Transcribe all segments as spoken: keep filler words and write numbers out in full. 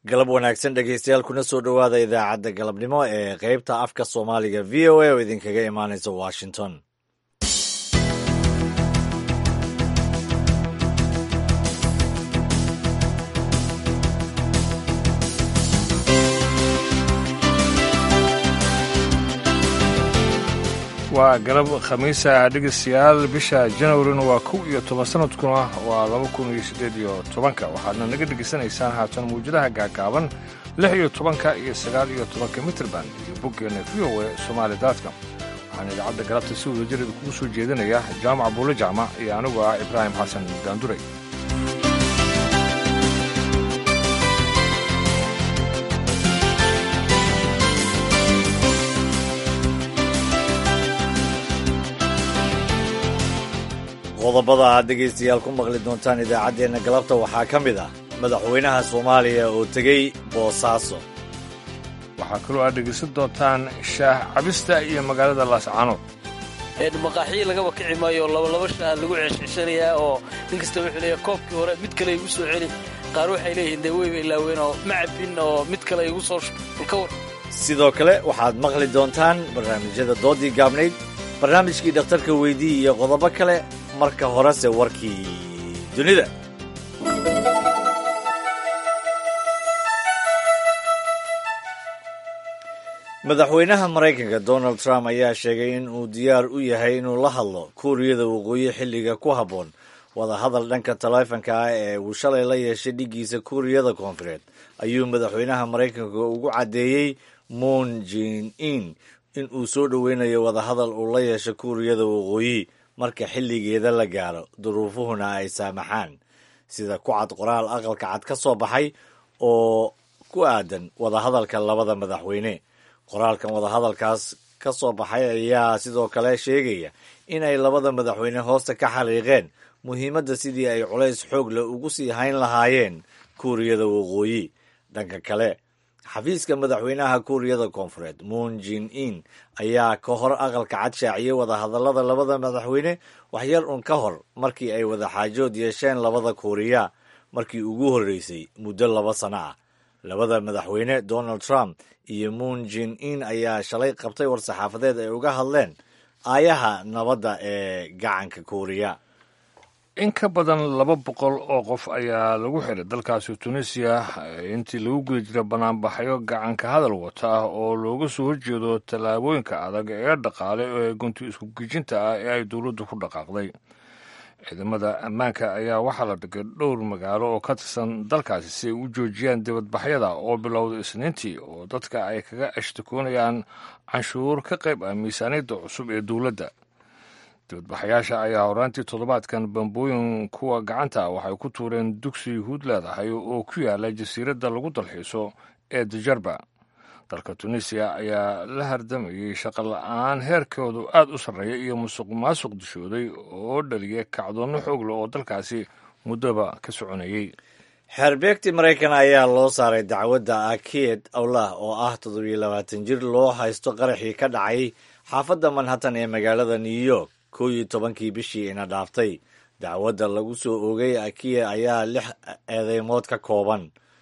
galab wanaagsan dhegeystayaal kuna soo dhowaada idaacadda galabnimo ee qeybta afka soomaaliga v o a oo idinkaga imaanaysa washington. waa galab khamiisa dhegeystayaal bisha janwarina waa kow iyo toban sanadkuna waa laba kun iyo siddeed iyo tobanka waxaadna naga dhegaysanaysaan haatan mawjadaha gaagaaban lix iyo tobanka iyo sagaal iyo tobanka mitrban iyo boggeena v o a somaali daadka waxaan idaacadda galabta si wadajir idinkugu soo jeedinaya jaamac buulle jacmac iyo anigu ah ibraahim xasan daanduray. qodobada aad dhegaystayaal ku maqli doontaan idaacaddeenna galabta waxaa ka mid ah madaxweynaha soomaaliya oo tegey boosaaso. waxaa kaloo aad dhegaysan doontaan shaah cabista iyo magaalada laascaanood. maqaaxiyi lagaba kici maayo labalaba shaah lagu ceesheshanayaa oo nin kasta wuxuu leeyahay koobkii hore mid kale igu soo celi, qaar waxay leeyihiin dee weyba ilaaween oo ma cabbin oo mid kale igu soo ka war. sidoo kale waxaad maqli doontaan barnaamijyada doodii gaabnayd, barnaamijkii dhakhtarka weydii iyo qodobo kale. marka horese warkii dunida. madaxweynaha maraykanka donald trump ayaa sheegay in uu diyaar u yahay inuu la hadlo kuuriyada waqooyi xilliga ku habboon wadahadal dhanka taleefanka ah ee uu shalay la yeeshay dhiggiisa kuuriyada koonfureed ayuu madaxweynaha maraykanka ugu caddeeyey moon jin-in in uu soo dhoweynayo wadahadal uu la yeesho kuuriyada waqooyi marka xilligeeda la gaaro duruufuhuna ay saamaxaan, sida ku cad qoraal aqalka cad ka soo baxay oo ku aadan wadahadalka labada madaxweyne. qoraalkan wadahadalkaas ka soo baxay ayaa sidoo kale sheegaya in ay labada madaxweyne hoosta ka xariiqeen muhiimadda sidii ay culays xoog leh ugu sii hayn lahaayeen kuuriyada waqooyi. dhanka kale, xafiiska madaxweynaha kuuriyada koonfureed moon jin-in ayaa ka hor aqalka cad shaaciyey wadahadallada labada madaxweyne waxyar un ka hor markii ay wadaxaajood yeesheen labada kuuriya markii ugu horreysay muddo laba sano ah. labada madaxweyne donald trump iyo moon jin-in ayaa shalay qabtay war-saxaafadeed ay uga hadleen aayaha nabadda ee gacanka kuuriya. in ka badan laba boqol oo qof ayaa lagu xiray dalkaasi tunisiya intii lagu guda jira banaanbaxyo gacanka hadal wata ah oo looga soo horjeedo tallaabooyinka adag ee dhaqaale ee gunti isku gejinta ah ee ay dowladdu ku dhaqaaqday. ciidamada ammaanka ayaa waxaa la dhigay dhowr magaalo oo ka tirsan dalkaasi si ay u joojiyaan dibadbaxyada oo bilowda isniintii oo dadka ay kaga ashtakoonayaan canshuur ka qayb ah miisaaniyadda cusub ee dowladda. dibadbaxayaasha ayaa horaantii toddobaadkan bambooyin kuwa gacanta waxay ku tuureen dugsi yuhuud leedahay oo ku yaala jasiiradda lagu dalxiiso ee dajarba. dalka tunisiya ayaa la hardamayey shaqo la-aan heerkoodu aad u sarreeya iyo musuq maasuq dushooday oo dhaliyay kacdoonno xoog leh oo dalkaasi muddoba ka soconayey. xeerbeegtii maraykan ayaa loo saaray dacwadda akiyed awlah oo ah toddobiyo labaatan jir loo haysto qaraxii ka dhacay xaafadda manhattan ee magaalada new york kow iyo tobankii bishii ina dhaaftay. dacwadda lagu soo oogay akiye ayaa lix eedeymood ka kooban.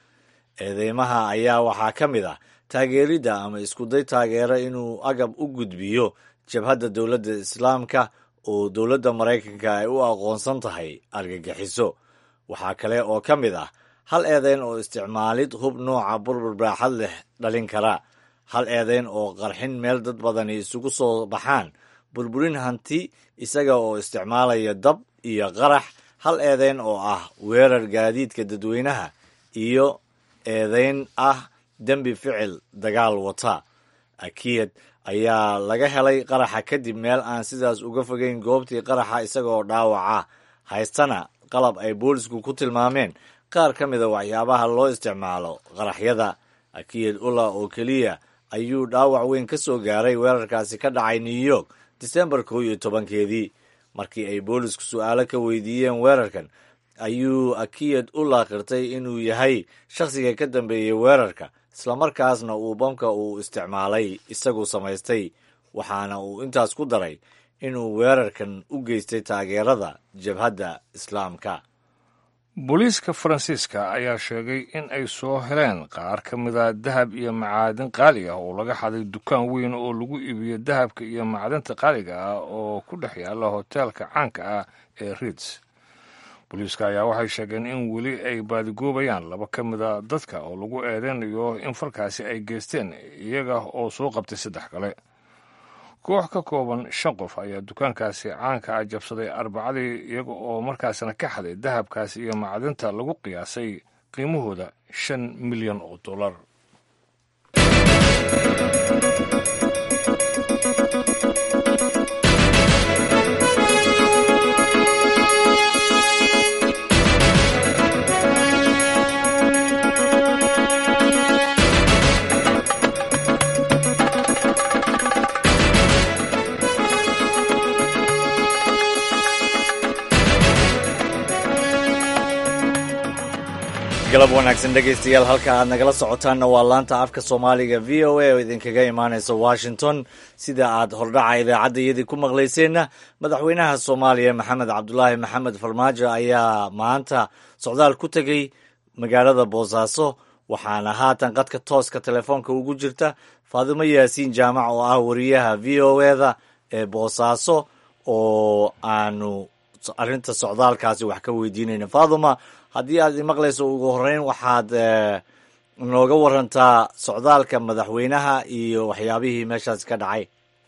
eedeymaha ayaa waxaa ka mid ah taageeridda ama iskuday taageero inuu agab u gudbiyo jabhadda dowladda islaamka oo dowladda maraykanka ay u aqoonsan tahay argagixiso. waxaa kale oo ka mid ah hal eedeyn oo isticmaalid hub nooca burbur baaxad leh dhalin kara, hal eedeyn oo qarxin meel dad badani isugu soo baxaan, burburin hanti isaga oo isticmaalaya dab iyo qarax, hal eedeyn oo ah weerar gaadiidka dadweynaha iyo eedeyn ah dembi ficil dagaal wata. akiyed ayaa laga helay qaraxa kadib meel aan sidaas uga fogeyn goobtii qaraxa isagaoo dhaawaca haystana qalab ay boolisku ku tilmaameen qaar ka mida waxyaabaha loo isticmaalo qaraxyada. akiyed ula oo keliya ayuu dhaawac weyn ka soo gaaray weerarkaasi ka dhacay new york disembar kow iyo tobankeedii. markii ay boolisku su'aalo ka weydiiyeen weerarkan ayuu akiyed ula qirtay inuu yahay shakhsiga ka dambeeyey weerarka, islamarkaasna uu bamka uu isticmaalay isagu samaystay, waxaana uu intaas ku daray inuu weerarkan u geystay taageerada jabhadda islaamka. booliiska faransiiska ayaa sheegay in ay soo heleen qaar ka mida dahab iyo macaadin qaali ah oo laga xaday dukaan weyn oo lagu iibiyo dahabka iyo macdinta qaaliga ah oo ku dhex yaalla hoteelka caanka ah ee Ritz. booliiska ayaa waxay sheegeen in weli ay baadigoobayaan laba ka mida dadka oo lagu eedeynayo in falkaasi ay geysteen iyaga oo soo qabtay saddex kale. koox ka kooban shan qof ayaa dukaankaasi caanka ah jabsaday arbacadii iyaga oo markaasna ka xaday dahabkaasi iyo macdinta lagu qiyaasay qiimahooda shan milyan oo dollar. galab wanaagsan dhegaystayaal, halka aad nagala socotaanna waa laanta afka soomaaliga v o a oo idinkaga imaanaysa washington. sida aad hordhaca idaacaddayadii ku maqlayseenna madaxweynaha soomaaliya maxamed cabdulaahi maxamed farmaajo ayaa maanta socdaal ku tegey magaalada boosaaso, waxaana haatan qadka tooska telefoonka ugu jirta faadimo yaasiin jaamac oo ah wariyaha v o eda ee boosaaso oo aanu arrinta socdaalkaasi wax ka weydiinayna. faaduma, haddii aad imaqlayso ugu horreyn waxaad nooga warantaa socdaalka madaxweynaha iyo waxyaabihii meeshaas ka dhacay.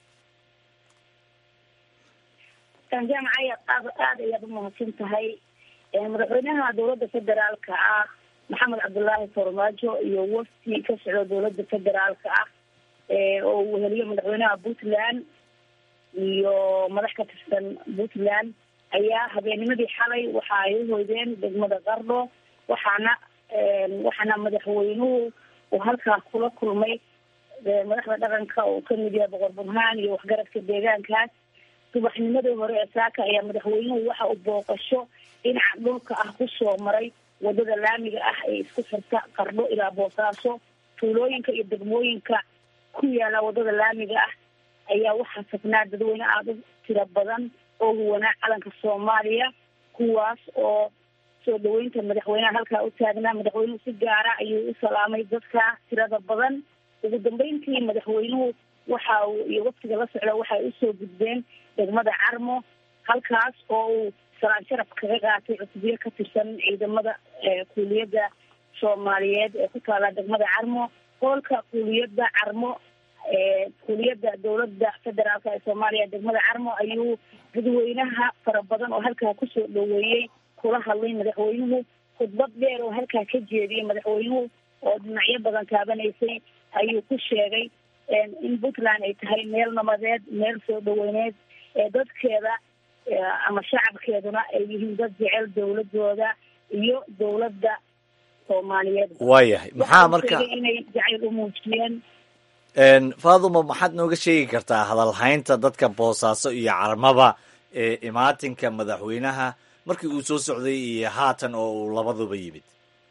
jaamacaya aad ayaad u mahadsan tahay. madaxweynaha dowladda federaalka ah maxamed cabdulaahi farmaajo iyo wafdi ka socda dowladda federaalka ah oo uu weheliyo madaxweynaha puntland iyo madax ka tirsan puntland ayaa habeennimadii xalay waxa ay u hoydeen degmada qardho, waxaana waxaana madaxweynuhu uu halkaas kula kulmay madaxda dhaqanka oo kamid yahay boqor burhaan iyo waxgaradka deegaankaas. subaxnimadii hore ee saaka ayaa madaxweynuhu waxa uu booqasho dhinaca dhulka ah kusoo maray wadada laamiga ah ee isku xirta qardho ilaa boosaaso. tuulooyinka iyo degmooyinka ku yaala wadada laamiga ah ayaa waxaa sagnaa dadweyne aada u tiro badan oo huwanaa calanka soomaaliya, kuwaas oo soo dhaweynta madaxweynaha halkaa u taagnaa. madaxweynuhu si gaara ayuu u salaamay dadka tirada badan. ugu dambeyntii madaxweynuhu waxa uu iyo waftiga la socda waxay usoo gudbeen degmada carmo, halkaas oo uu salaan sharaf kaga qaatay cutubyo ka tirsan ciidamada kuuliyadda soomaaliyeed ee ku taala degmada carmo. hoolka kuuliyadda carmo kuuliyadda dowladda federaalka ee soomaaliya degmada carmo ayuu dadweynaha fara badan oo halkaa kusoo dhaweeyey kula hadlay madaxweynuhu. khudbad dheer oo halkaa ka jeediyey madaxweynuhu oo dhinacyo badan taabanaysay ayuu ku sheegay in puntland ay tahay meel nabadeed, meel soo dhaweyneed, ee dadkeeda ama shacabkeeduna ay yihiin dad jecel dowladooda iyo dowladda soomaaliyeed. waayahay, maxaa marka inay jacayl u muujiyeen. faaduma, maxaad nooga sheegi kartaa hadalhaynta dadka boosaaso iyo carmaba ee imaatinka madaxweynaha markii uu soo socday iyo haatan oo uu labaduba yimid?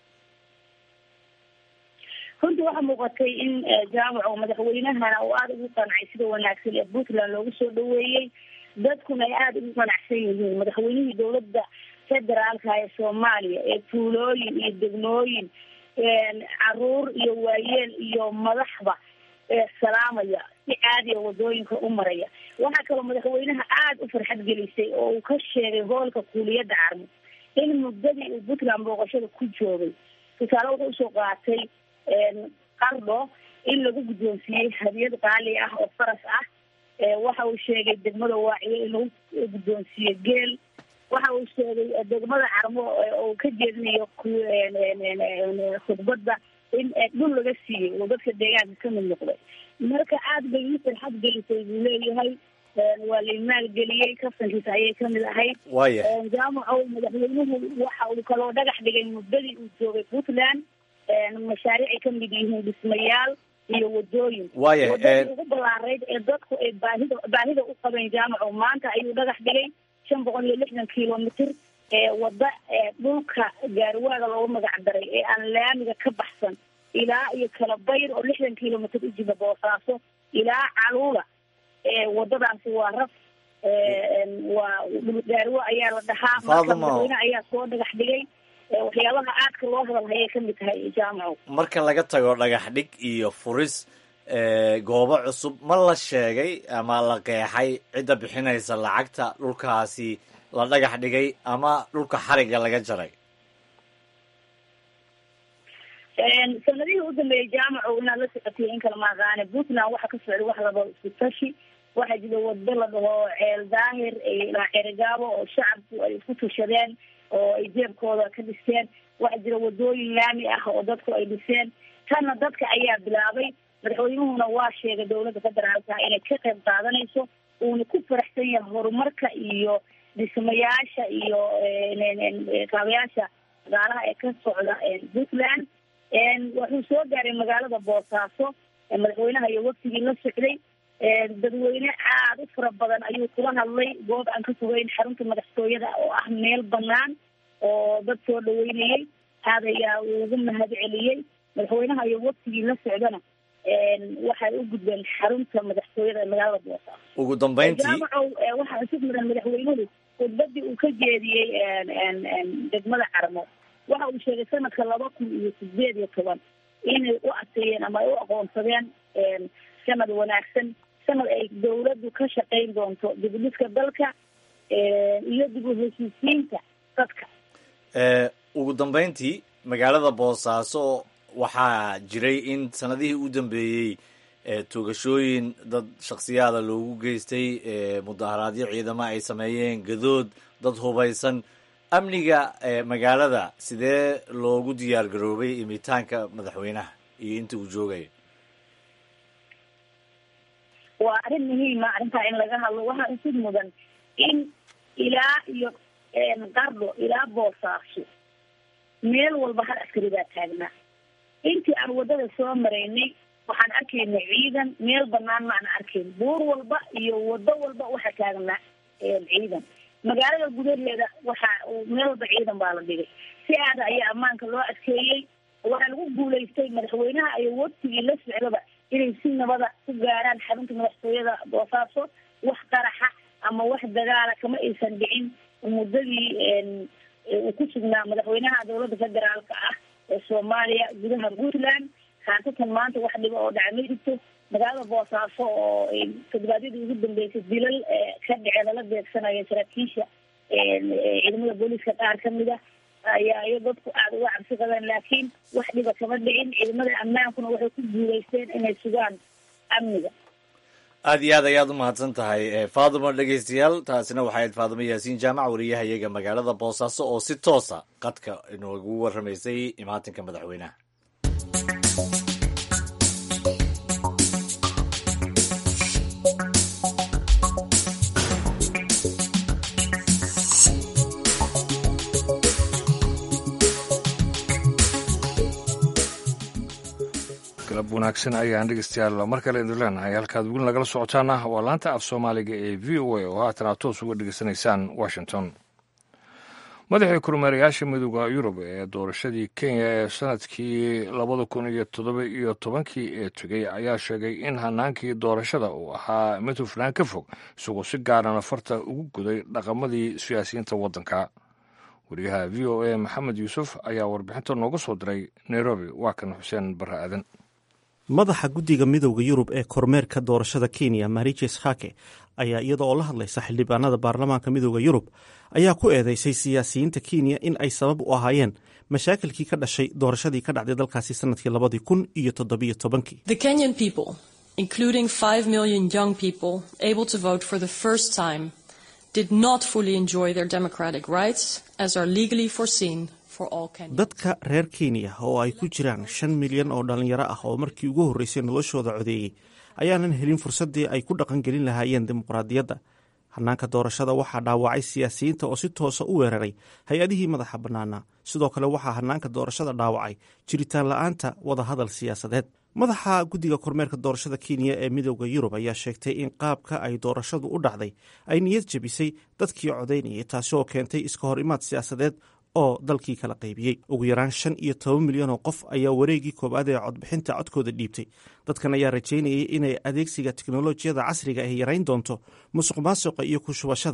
runtii waxaa muuqatay in jaamac oo madaxweynahana uu aada ugu qancay sida wanaagsan ee puntland loogu soo dhaweeyey, dadkuna ay aada ugu qanacsan yihiin. madaxweynihii dowladda federaalka ee soomaaliya ee tuulooyin iyo degmooyin, caruur iyo waayeel iyo madaxba salaamaya, si caadiya wadooyinka u maraya. waxaa kaloo madaxweynaha aada u farxad gelisay oo uu ka sheegay hoolka kuuliyadda carmo in muddadii uu puntland booqashada ku joogay tusaale wuxuu usoo qaatay qardho in lagu guddoonsiiyey hadiyad qaali ah oo faras ah. waxa uu sheegay degmada waaciyo in lagu guddoonsiiyey geel. waxa uu sheegay degmada carmo oo ka jeedinayo khudbadda in dhul laga siiyey oo dadka deegaanka ka mid noqday. marka aada bay ii farxad gelisay buu leeyahay. waa la maalgeliyey, kaftankiisa ayay kamid ahayd. waaya jaamaco madaxweynuhu waxa uu kaloo dhagax dhigay muddadii uu joogay puntland mashaariic ay kamid yihiin dhismayaal iyo wadooyin. waaya wadadii ugu ballaareyd ee dadku ay baahida baahida u qabeen jaamaco maanta ayuu dhagax dhigay shan boqol iyo lixdan kilomitr ee wada dhulka gaarwaaga loogu magac daray ee aan laamiga ka baxsan ilaa iyo kala bayr oo lixdan kilomitr u jida boosaaso ilaa caluula. wadadaasi waa raf, waa gaarwo ayaa la dhahaa. marka madaxweyne ayaa soo dhagax dhigay. waxyaabaha aadka loo hadal hayay ka mid tahay jaamaco. marka laga tago dhagax dhig iyo furis goobo cusub ma la sheegay ama la qeexay cidda bixinaysa lacagta dhulkaasi la dhagax dhigay ama dhulka xariga laga jaray? sanadihii u dambeeyey jaamaco inaad la socotay in kala maaqaane puntland waxa ka socday wax laba isku tashi. waxaa jira wado la dhaho ceel daahir ilaa ceerigaabo oo shacabku ay isku tushadeen oo ay jeebkooda ka dhisteen. waxaa jira wadooyin laami ah oo dadku ay dhiseen. tanna dadka ayaa bilaabay. madaxweynuhuna waa sheegay dowladda federaalka inay ka qayb qaadanayso, uuna ku faraxsan yahay horumarka iyo dhismayaasha iyo kaabayaasha dagaalaha ee ka socda puntland. wuxuu soo gaaray magaalada boosaaso madaxweynaha iyo waftigii la socday. dadweyne aada u fara badan ayuu kula hadlay goob aan ka fogeyn xarunta madaxtooyada oo ah meel banaan oo dad soo dhaweynayay. aad ayaa ugu mahad celiyey madaxweynaha iyo waftigii la socdana waxay u gudbeen xarunta madaxtooyada ee magaalada boosaaso. ugu dambeyntii jaamacow waxaa isku mudan madaxweynuhu khudbadii uu ka jeediyey degmada carmo waxa uu sheegay sanadka laba kun iyo sideed iyo toban inay u adkeeyeen ama ay u aqoonsadeen sanad wanaagsan, sanad ay dawladdu ka shaqayn doonto dib u dhiska dalka iyo dib u heshiisiinta dadka. ugu dambeyntii magaalada boosaaso waxaa jiray in sanadihii u dambeeyey toogashooyin dad shaksiyaada loogu geystay, mudaharaadyo ciidamo ay sameeyeen, gadood dad hubaysan. amniga magaalada sidee loogu diyaar garoobay imitaanka madaxweynaha iyo inta uu joogayo? waa arrin muhiima arrintaa in laga hadlo. waxaa usid mudan in ilaa iyo qardho ilaa boosaaso meel walba hal askari baa taagnaa. intii aan wadada soo maraynay waxaan arkaynay ciidan, meel banaan maana arkayn. buur walba iyo wado walba waxaa taagnaa ciidan. magaalada gudaheeda waxa meel walba ciidan baa la dhigay. si aada ayaa ammaanka loo adkeeyey. waxaa lagu guulaystay madaxweynaha iyo waftigii la socdaba inay si nabada ku gaaraan xarunta madaxtooyada boosaaso. wax qaraxa ama wax dagaala kama aysan dhicin muddadii uu ku sugnaa madaxweynaha dowladda federaalka ah ee soomaaliya gudaha puntland. haasatan maanta wax dhibo oo dhaca ma jirto. magaalada boosaaso oo todobaadyadii ugu dambeysay dilal ka dhacee lala beegsanayo saraakiisha ciidamada booliiska qaar kamid a ayaa iyo dadku aada uga cabsi qabeen, laakiin wax dhiba kama dhicin. ciidamada ammaankuna waxay ku guulaysteen inay sugaan amniga. aad iyo aad ayaad u mahadsan tahay faadimo. dhegeystayaal, taasina waxay ahayd faadimo yaasiin jaamac, wariyaha iyaga magaalada boosaaso oo si toosa qadka inoogu warramaysay imaatinka madaxweynaha. wanaagsan ayaan dhegeystayaal mar kale idin leenahay. halkaad weli nagala socotaana waa laanta af soomaaliga ee v o a oo haatan aad toos uga dhegeysanaysaan washington. madaxii kormeerayaasha midooda yurub ee doorashadii kenya ee sanadkii labada kun iyo toddoba iyo tobankii ee tegey ayaa sheegay in hanaankii doorashada uu ahaa mid hufnaan ka fog, isagoo si gaarana farta ugu guday dhaqamadii siyaasiyiinta waddanka. wariyaha v o a maxamed yuusuf ayaa warbixinta nooga soo diray nairobi. waa kan xuseen barre aadan. madaxa guddiga midowda yurub ee kormeerka doorashada kenya mariches hake ayaa iyada oo la hadlaysa xildhibaanada baarlamaanka midowda yurub ayaa ku eedeysay siyaasiyiinta kenya in ay sabab u ahaayeen mashaakilkii ka dhashay doorashadii ka dhacday dalkaasi sanadkii labadii kun iyo toddobiyo tobankii. The Kenyan people, including five million young people able to vote for the first time, did not fully enjoy their democratic rights as are legally foreseen. dadka reer kenya oo ay ku jiraan shan milyan oo dhallinyaro ah oo markii ugu horreysay noloshooda codeeyey ayaanan helin fursaddii ay ku dhaqangelin lahaayeen dimuqraadiyadda. hanaanka doorashada waxaa dhaawacay siyaasiyiinta oo si toosa u weeraray hay-adihii madaxa bannaana. sidoo kale waxaa hanaanka doorashada dhaawacay jiritaan la-aanta wadahadal siyaasadeed. madaxa guddiga kormeerka doorashada kenya ee midowda yurub ayaa sheegtay in qaabka ay doorashadu u dhacday ay niyad jebisay dadkii codaynayay, taasi oo keentay iska hor imaad siyaasadeed oo dalkii kala qaybiyey. ugu yaraan shan iyo toban milyan oo qof ayaa wareegii koowaad ee codbixinta codkooda dhiibtay. dadkan ayaa rajaynayay inay adeegsiga teknolojiyada casriga ah yarayn doonto musuq maasuqa iyo ku shubashada.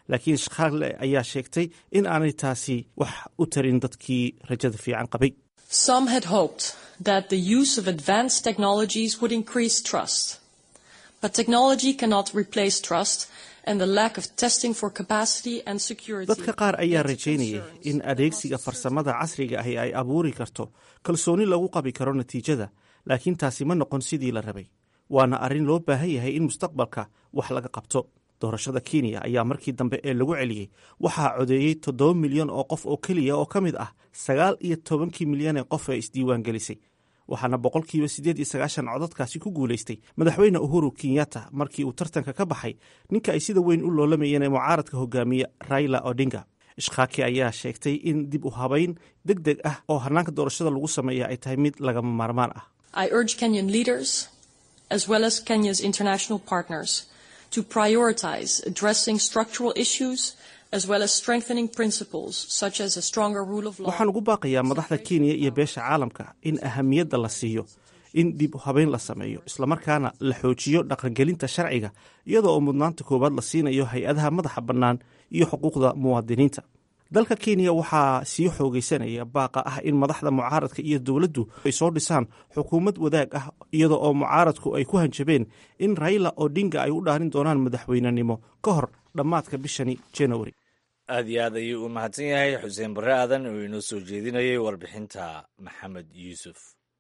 laakiin shaqaale ayaa sheegtay in aanay taasi wax u tarin dadkii rajada fiican qabay. Some had hoped that the use of advanced technologies would increase trust. But technology cannot replace trust, and the lack of testing for capacity and security. Dadka qaar ayaa rajaynayay in adeegsiga farsamada casriga ahi ay abuuri karto kalsooni lagu qabi karo natiijada, laakiin taasi ma noqon sidii la rabay. Waana arrin loo baahan yahay in mustaqbalka wax laga qabto. Doorashada Kenya ayaa markii dambe ee lagu celiyey waxaa codeeyey toddoba milyan oo qof oo keliya oo ka mid ah sagaal iyo tobankii milyan ee qof ee isdiiwaan gelisay. waxaana boqolkiiba siddeed iyo sagaashan codadkaasi ku guulaystay madaxweyne Uhuru Kenyatta markii uu tartanka ka baxay ninka ay sida weyn u loolamayeen ee mucaaradka hogaamiya Raila Odinga. Ishqaaki ayaa sheegtay in dib u habayn degdeg ah oo hanaanka doorashada lagu sameeyo ay tahay mid lagama maarmaan ah. I urge Kenyan leaders as well as Kenya's international partners to prioritize addressing structural issues as well as strengthening principles such as a stronger rule of law. Waxaan ugu baaqayaa madaxda Kenya iyo beesha caalamka in ahamiyadda la siiyo in dib u habayn la sameeyo isla markaana la xoojiyo dhaqangelinta sharciga iyadoo mudnaanta koowaad la siinayo hay'adaha madaxa bannaan iyo xuquuqda muwaadiniinta. Dalka Kenya waxaa sii xoogaysanaya baaqa ah in madaxda mucaaradka iyo dawladdu ay soo dhisaan xukuumad wadaag ah iyadoo oo mucaaradku ay ku hanjabeen in Raila Odinga ay u dhaarin doonaan madaxweynenimo ka hor dhammaadka bishani January. aad iyo aad ayuu u mahadsan yahay xuseen barre aadan oo inoo soo jeedinayay warbixinta maxamed yuusuf.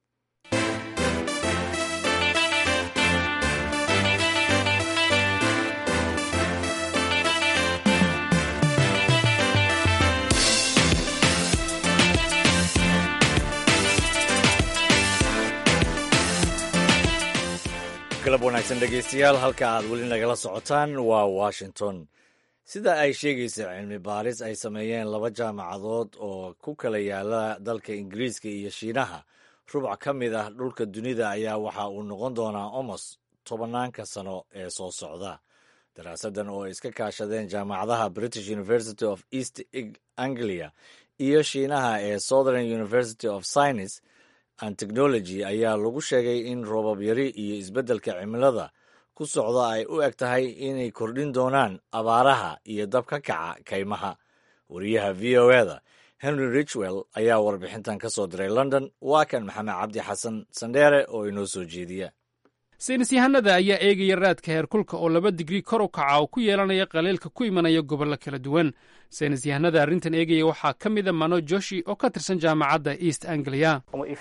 galab wanaagsan dhegaystayaal, halka aad weli nagala socotaan waa Washington. sida ay sheegaysa cilmi baaris ay sameeyeen laba jaamacadood oo ku kala yaala dalka Ingiriiska iyo Shiinaha, rubuc ka mid ah dhulka dunida ayaa waxa uu noqon doonaa omos tobanaanka sano ee soo socda. daraasadan oo iska kaashadeen jaamacadaha British University of East Anglia iyo Shiinaha ee Southern University of Science and Technology ayaa lagu sheegay in roobab yari iyo isbeddelka cimilada ku socda ay u eg tahay inay kordhin doonaan abaaraha iyo dab ka kaca kaymaha. wariyaha v o e-da Henry Richwell ayaa warbixintan ka soo diray London. waa kan Maxamed Cabdi Xasan Sandheere oo inoo soo jeediya. saynis yahanada ayaa eegaya raadka heerkulka oo laba digrii kor u kaca oo ku yeelanaya qaleelka ku imanaya gobollo kala duwan. saynis yahanada arrintan eegaya waxaa ka mida Mano Joshi oo ka tirsan jaamacadda East Anglia.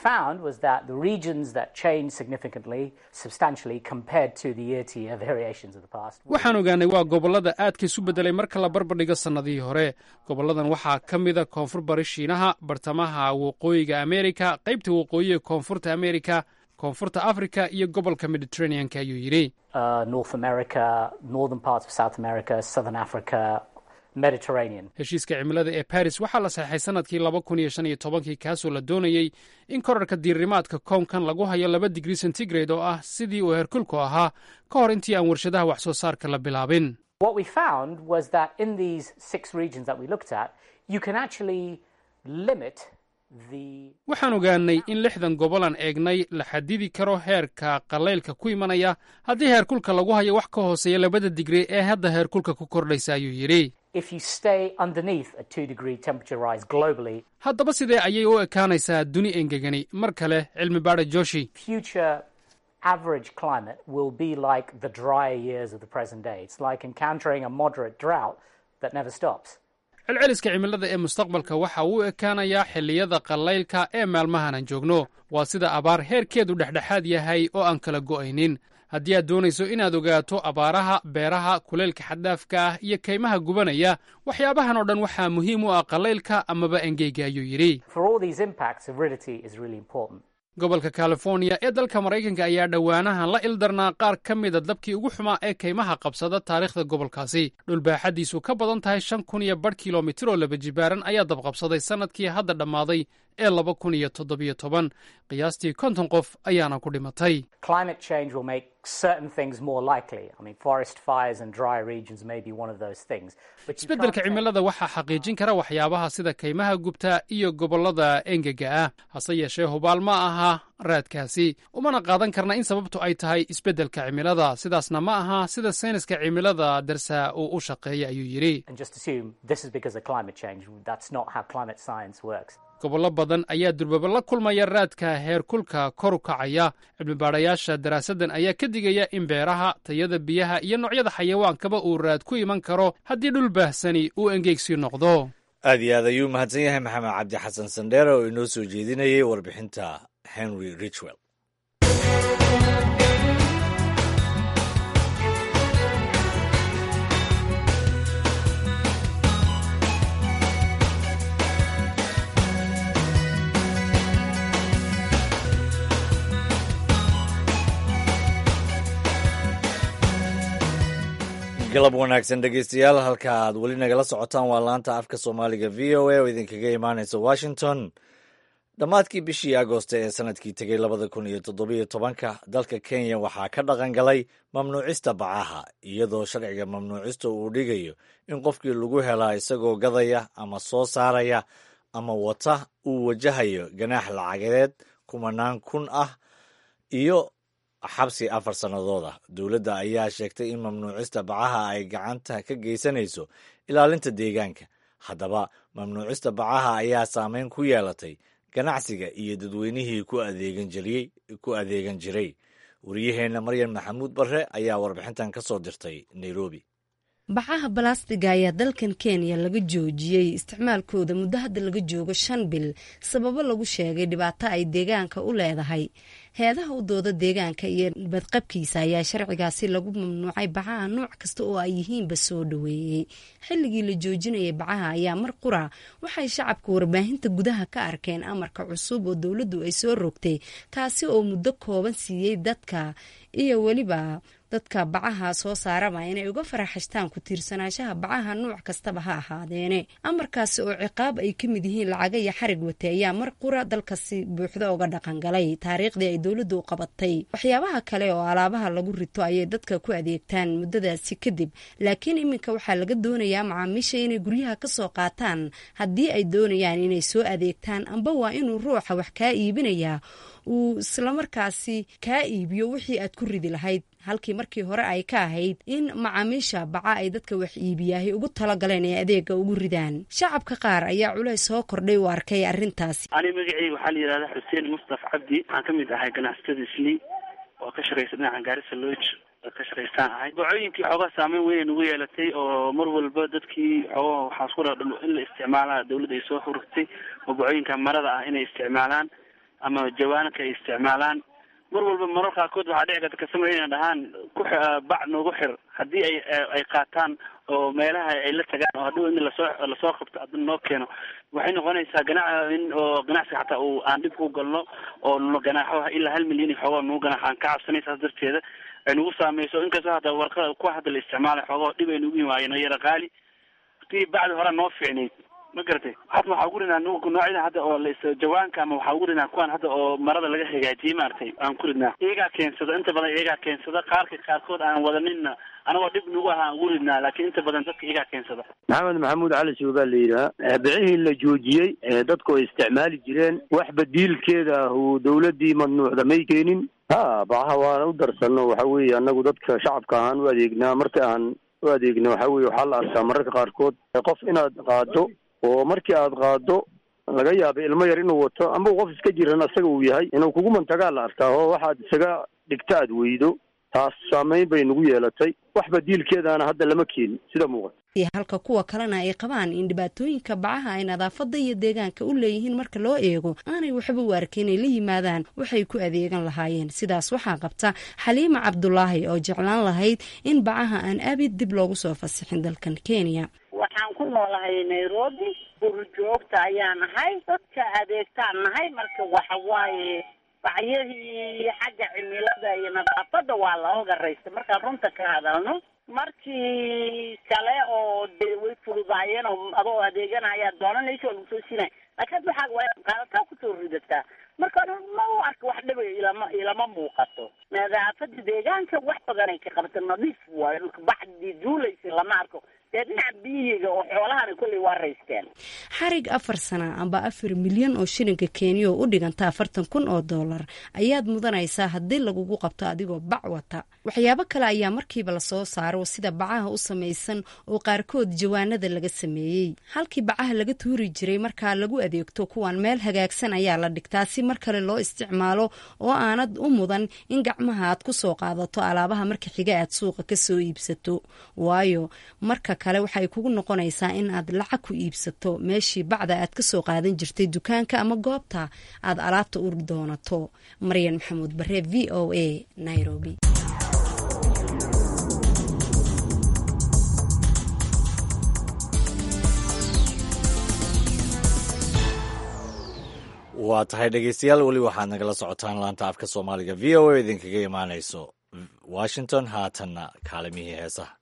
waxaan ogaanay waa gobollada aadka isu beddelay marka la barbardhigo sannadihii hore. gobolladan waxaa ka mida koonfur bari Shiinaha, bartamaha waqooyiga Ameerika, qaybta waqooyiga koonfurta Ameerika, koonfurta Afrika iyo gobolka Mediterraneanka ayuu yidhi. North America, northern parts of South America, southern Africa, Mediterranean. heshiiska cimilada ee Paris waxaa la saxeexay sanadkii laba kun iyo shan iyo tobankii kaasoo la doonayey in korarka diirimaadka koonkan lagu hayo laba digrii centigrade oo ah sidii uu heerkulku ahaa ka hor intii aan warshadaha wax soo saarka la bilaabin. What we found was that in these six regions that we looked at, you can actually limit waxaan ogaanay in lixdan gobolan eegnay la xadidi karo heerka qaleylka ku imanaya haddii heerkulka lagu hayo wax ka hooseeya labada digrii ee hadda heerkulka ku kordhaysa ayuu yidhi. haddaba sidee ayay u ekaanaysaa duni engegani? mar kale cilmi baadha Joshi. average climate will be like the drier years of the present day. It's like encountering a moderate drought that never stops. celceliska cimilada ee mustaqbalka waxa uu ekaanayaa xilliyada qalaylka ee maalmahan aan joogno. waa sida abaar heerkeedu dhexdhexaad yahay oo aan kala go'aynin. haddii aad doonayso inaad ogaato abaaraha, beeraha, kuleylka xaddaafka ah iyo kaymaha gubanaya, waxyaabahan oo dhan waxaa muhiim u ah qalaylka amaba engeyga ayuu yidhi. gobolka California ee dalka Maraykanka ayaa dhowaanahan la ildarnaa qaar ka mida dabkii ugu xumaa ee kaymaha qabsada taariikhda gobolkaasi. dhulbaaxadiisu ka badan tahay shan kun iyo badh kilomitir oo laba jibaaran ayaa dabqabsaday sanadkii hadda dhammaaday ee laba kun iyo toddobiyo toban. qiyaastii konton qof ayaana ku dhimatay. Climate change will make certain things more likely. I mean, forest fires and dry regions may be one of those things. isbeddelka cimilada waxaa xaqiijin kara waxyaabaha sida kaymaha gubta iyo gobollada engega ah hase yeeshee hubaal ma aha raadkaasi umana qaadan karna in sababtu ay tahay isbeddelka cimilada sidaasna ma aha sida sayniska cimilada darsa uu u shaqeeya ayuu yidhi gobollo badan ayaa durbaba la kulmaya raadka heerkulka kor u kacaya cilmibaadhayaasha daraasaddan ayaa ka digaya in beeraha tayada biyaha iyo noocyada xayawaankaba uu raad ku iman karo haddii dhul baahsani uu engeegsii noqdo aad iyo aad ayuu mahadsan yahay maxamed cabdi xasan sandheere oo inoo soo jeedinayay warbixinta henry richwell galab wanaagsan dhegeystayaal halka aad weli nagala socotaan waa laanta afka soomaaliga v o a oo idinkaga imaanaysa washington dhammaadkii bishii agoosta ee sanadkii tegey labada kun iyo toddobiyo tobanka dalka kenya waxaa ka dhaqan galay mamnuucista bacaha iyadoo sharciga mamnuucista uu dhigayo in qofkii lagu helaa isagoo gadaya ama soo saaraya ama wata uu wajahayo ganaax lacageed kumanaan kun ah iyo xabsi afar sannadood ah dowladda ayaa sheegtay in mamnuucista bacaha ay gacanta ka geysanayso ilaalinta deegaanka haddaba mamnuucista bacaha ayaa saameyn ku yeelatay ganacsiga iyo dadweynihii ku adeegan jirey ku adeegan jiray wariyaheenna maryan maxamuud barre ayaa warbixintan ka soo dirtay nairobi bacaha balastiga ayaa dalkan kenya laga joojiyey isticmaalkooda muddo hadda laga joogo shan bil sababo lagu sheegay dhibaato ay deegaanka u leedahay heedaha u dooda deegaanka iyo badqabkiisa ayaa sharcigaasi lagu mamnuucay bacaha nooc kasta oo ay yihiinba soo dhoweeyey xilligii la joojinayay bacaha ayaa mar qura waxay shacabka warbaahinta gudaha ka arkeen amarka cusub oo dowladdu ay soo rogtay kaasi oo muddo kooban siiyey dadka iyo weliba dadka bacaha soo saaraba inay uga faraxashtaan ku tiirsanaanshaha bacaha nooc kastaba ha ahaadeene amarkaasi oo ciqaab ay ka mid yihiin lacaga iyo xarig wate ayaa mar qura dalkasi buuxda uga dhaqangalay taariikhdii ay dowladdu u qabatay waxyaabaha kale oo alaabaha lagu rito ayay dadka ku adeegtaan muddadaasi kadib laakiin iminka waxaa laga doonayaa macaamiisha inay guryaha ka soo qaataan haddii ay doonayaan inay soo adeegtaan amba waa inuu ruuxa wax kaa iibinayaa uu islamarkaasi kaa iibiyo wixii aad ku ridi lahayd halkii markii hore ay ka ahayd in macaamiisha baca ay dadka wax iibiyaahay ugu talagaleen ee adeega ugu ridaan shacabka qaar ayaa culays soo kordhay u arkay arrintaasi ani magacayga waxaa la yidhahdaa xuseen mustaf cabdi waxaan ka mid ahay ganacsatada islii oo ka shaqaysa dhinaca gaarisa lodge oo ka shaqaystaan ahay bacooyinkii xoogaa saameyn weyn nagu yeelatay oo mar walba dadkii xoogaa waxaa isku dhadhalo in la isticmaalaa dawladda ay soo hurugtay oo bacooyinka marada ah inay isticmaalaan ama jawaanka ay isticmaalaan mar walba marar qaarkood waxaa dhici karta kasama inay dhahaan ku bac noogu xir haddii ay ay qaataan oo meelaha ay la tagaan oo hadhow in lasoo lasoo qabto adin noo keeno waxay noqonaysaa ganac in oo ganacsiga xataa uu aan dhib ku galno oo no ganaaxo ilaa hal milyan iyo xoogaa nagu ganaax aan ka cabsanay saas darteeda ay nagu saameyso inkastoo hadda warqada kuwa hadda la isticmaalay xoogaa dhib ay nagu yimaayeen oo yara qaali tii bacdi hore noo fiicnayd ma garatay hadda waxaa ugu ridnaa noocyada hadda oo las jawaanka ama waxaa ugu ridnaa kuwaan hadda oo marada laga hagaajiyey maaragtay aan ku ridnaa iyagaa keensada inta badan iyagaa keensada qaarka qaarkood aan wadaninna anagoo dhib nagu aha aan ugu ridnaa laakiin inta badan dadka iyagaa keensada maxamed maxamuud cali suub baa la yidhaha bicihii la joojiyey dadku ay isticmaali jireen wax badiilkeeda uu dawladdii mamnuucda may keenin ha bacaha waana u darsano waxa weeye anagu dadka shacabka ahaan u adeegnaa marka aan u adeegna waxa weye waxaa la arkaa mararka qaarkood qof inaad qaado oo markii aad qaado laga yaaba ilmo yar inuu wato amba qof iska jiran asaga uu yahay inuu kugu mantagaa la arkaa oo waxaad isaga dhigta aad weydo taas saameyn bay nagu yeelatay wax badiilkeedaana hadda lama keenin sida muuqata iyo halka kuwa kalena ay qabaan in dhibaatooyinka bacaha ay nadaafada iyo deegaanka u leeyihiin marka loo eego aanay waxba u arka inay la yimaadaan waxay ku adeegan lahaayeen sidaas waxaa qabta xaliima cabdulaahi oo jeclaan lahayd in bacaha aan abid dib loogu soo fasixin dalkan kenya waxaan ku noolahay nairobi burjoogta ayaa nahay dadka adeegtaan nahay marka waxa waaye bacyadii xagga cimilada iyo nadaafada waa looga raystay markaan runta ka hadalno markii kale oo de way fududaayeen oo adoo adeeganayaa doonanaysa oo lagu soo siinay laakiin waxaa waa qaadataa kusoo ridataa marka ma u arka wax dhibay ilama ilama muuqato nadaafada deegaanka wax badan ay ka qabta nadiif waayo dhulka baxdii duulaysa lama arko dee dhinaca biyiga oo xoolahana kolley waa raysteen xarig afar sana amba afar milyan oo shilinka kenya oo u dhiganta afartan kun oo dollar ayaad mudanaysaa haddii lagugu qabto adigoo bac wata waxyaabo kale ayaa markiiba lasoo saaro sida bacaha u samaysan oo qaarkood jawaanada laga sameeyey halkii bacaha laga tuuri jiray markaa lagu adeegto kuwan meel hagaagsan ayaa la dhigtaa si mar kale loo isticmaalo oo aanad u mudan in gacmaha aad ku soo qaadato alaabaha marka xiga aad suuqa ka soo iibsato waayo marka kale waxay kugu noqonaysaa in aad lacag ku iibsato meeshii bacda aad ka soo qaadan jirtay dukaanka ama goobta aad alaabta u doonato. Maryan Maxamuud Bare, V O A, Nairobi. waa tahay dhegeystayaal weli waxaad nagala socotaan laanta afka soomaaliga v o a idinkaga imaanayso Washington. haatanna kaalimihii heesaha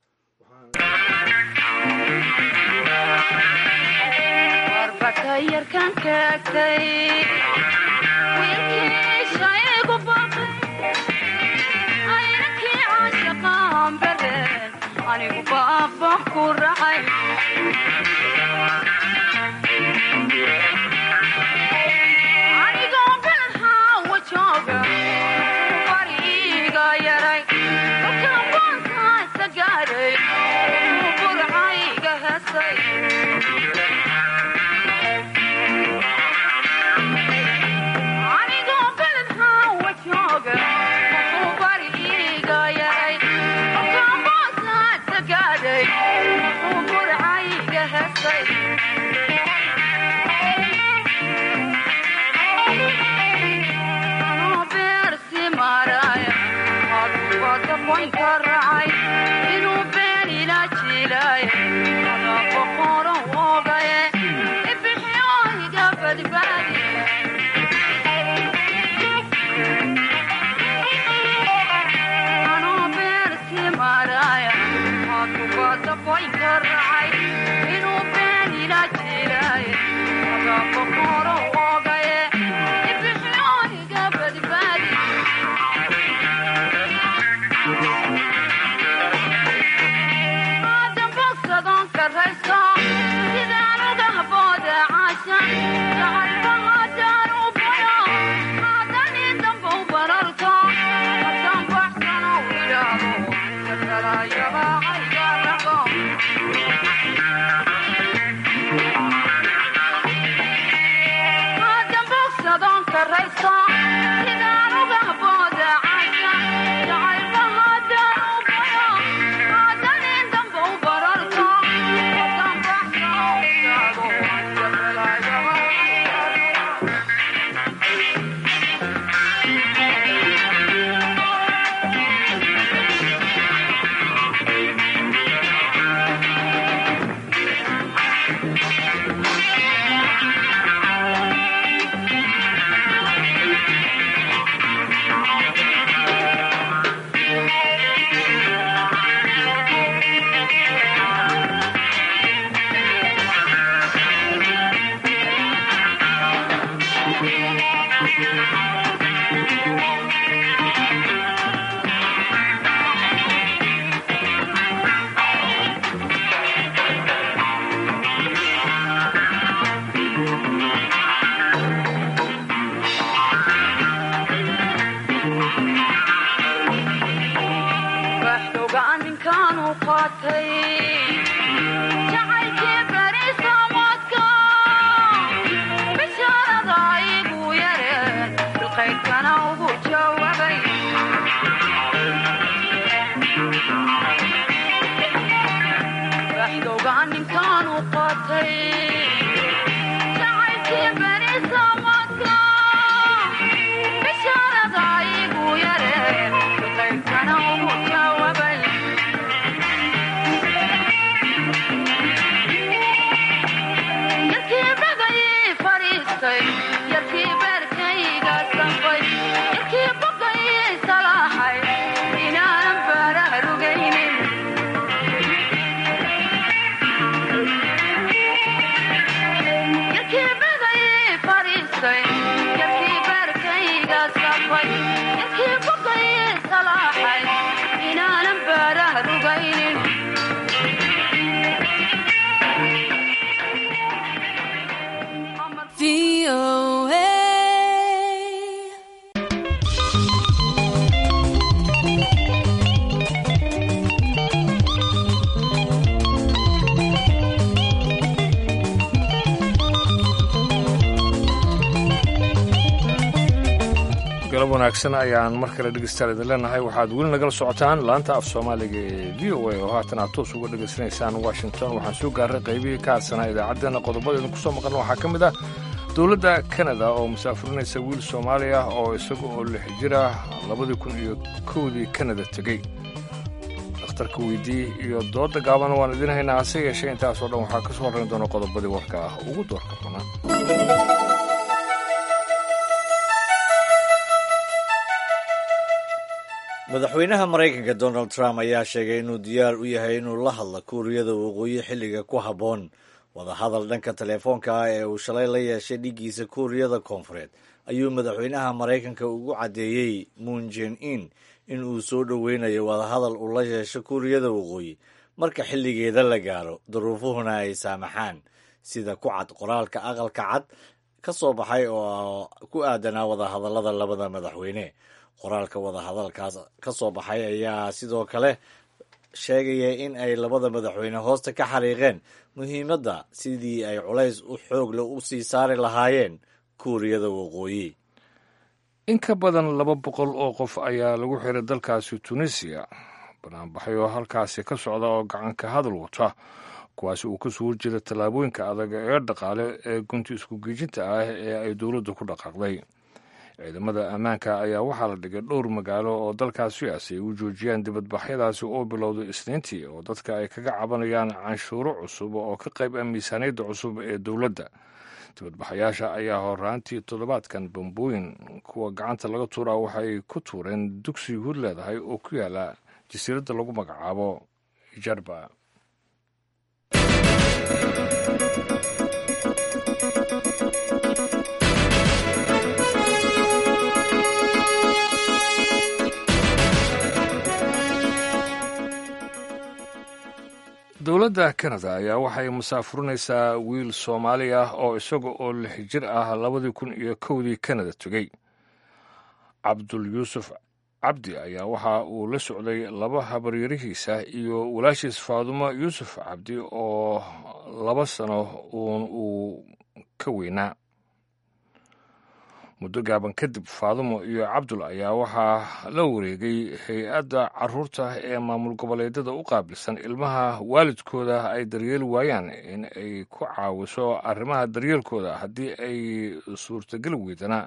galab wanaagsan ayaan mar kale dhegeystayaal idin leenahay waxaad weli nagala socotaan laanta af soomaaliga ee v o a oo haatan aad toos uga dhegaysanaysaan washington waxaan soo gaaray qaybihii ka hadsanaa idaacaddeenna qodobada idinku soo maqalna waxaa ka mid ah dowladda kanada oo musaafirinaysa wiil soomaali ah oo isaga oo lix jira labadii kun iyo kowdii kanada tegey dhakhtarka weydii iyo dooda gaabana waan idin haynaa hase yeeshee intaasoo dhan waxaa ka soo horrayn doona qodobadii warka ah ugu doorka doona madaxweynaha maraykanka donald trump ayaa sheegay inuu diyaar u yahay inuu la hadlo kuuriyada waqooyi xilliga ku habboon wadahadal dhanka teleefoonka ah ee uu shalay la yeeshay dhiggiisa kuuriyada koonfureed ayuu madaxweynaha maraykanka ugu caddeeyey moon jen in in uu soo dhoweynayo wadahadal uu la yeesho kuuriyada waqooyi marka xilligeeda la gaaro duruufuhuna ay saamaxaan sida ku cad qoraalka aqalka cad ka soo baxay oo ku aadanaa wadahadallada labada madaxweyne qoraalka wadahadalkaas ka soo baxay ayaa sidoo kale sheegaya in ay labada madaxweyne hoosta ka xariiqeen muhiimadda sidii ay culays u xoogle u sii saari lahaayeen kuuriyada waqooyi in ka badan laba boqol oo qof ayaa lagu xiray dalkaasi tunisiya banaanbaxyo halkaasi ka socda oo gacanka hadal wata kuwaasi uu ka soo horjeeda tallaabooyinka adag ee dhaqaale ee gunti isku geejinta ah ee ay dowladdu ku dhaqaaqday ciidamada ammaanka ayaa waxaa la dhigay dhowr magaalo oo dalkaasi ah si ay u joojiyaan dibadbaxyadaasi oo bilowday isniintii oo dadka ay kaga cabanayaan canshuuro cusub oo ka qayb ah miisaaniyadda cusub ee dowladda dibadbaxayaasha ayaa horaantii toddobaadkan bambooyin kuwa gacanta laga tuuraa waxay ku tuureen dugsi yuhuud leedahay oo ku yaala jasiiradda lagu magacaabo jarba dowladda kanada ayaa waxay musaafurinaysaa wiil soomaali ah oo isaga oo lix jir ah labadii kun iyo kowdii kanada tegey cabdul yuusuf cabdi ayaa waxa uu la socday laba habaryarihiisa iyo walaashiis faadumo yuusuf cabdi oo laba sano uun uu ka weynaa muddo gaaban kadib faadumo iyo cabdul ayaa waxaa la wareegay hay-adda carruurta ee maamul goboleedyada u qaabilsan ilmaha waalidkooda ay daryeeli waayaan in ay ku caawiso arrimaha daryeelkooda haddii ay suurtageli weydana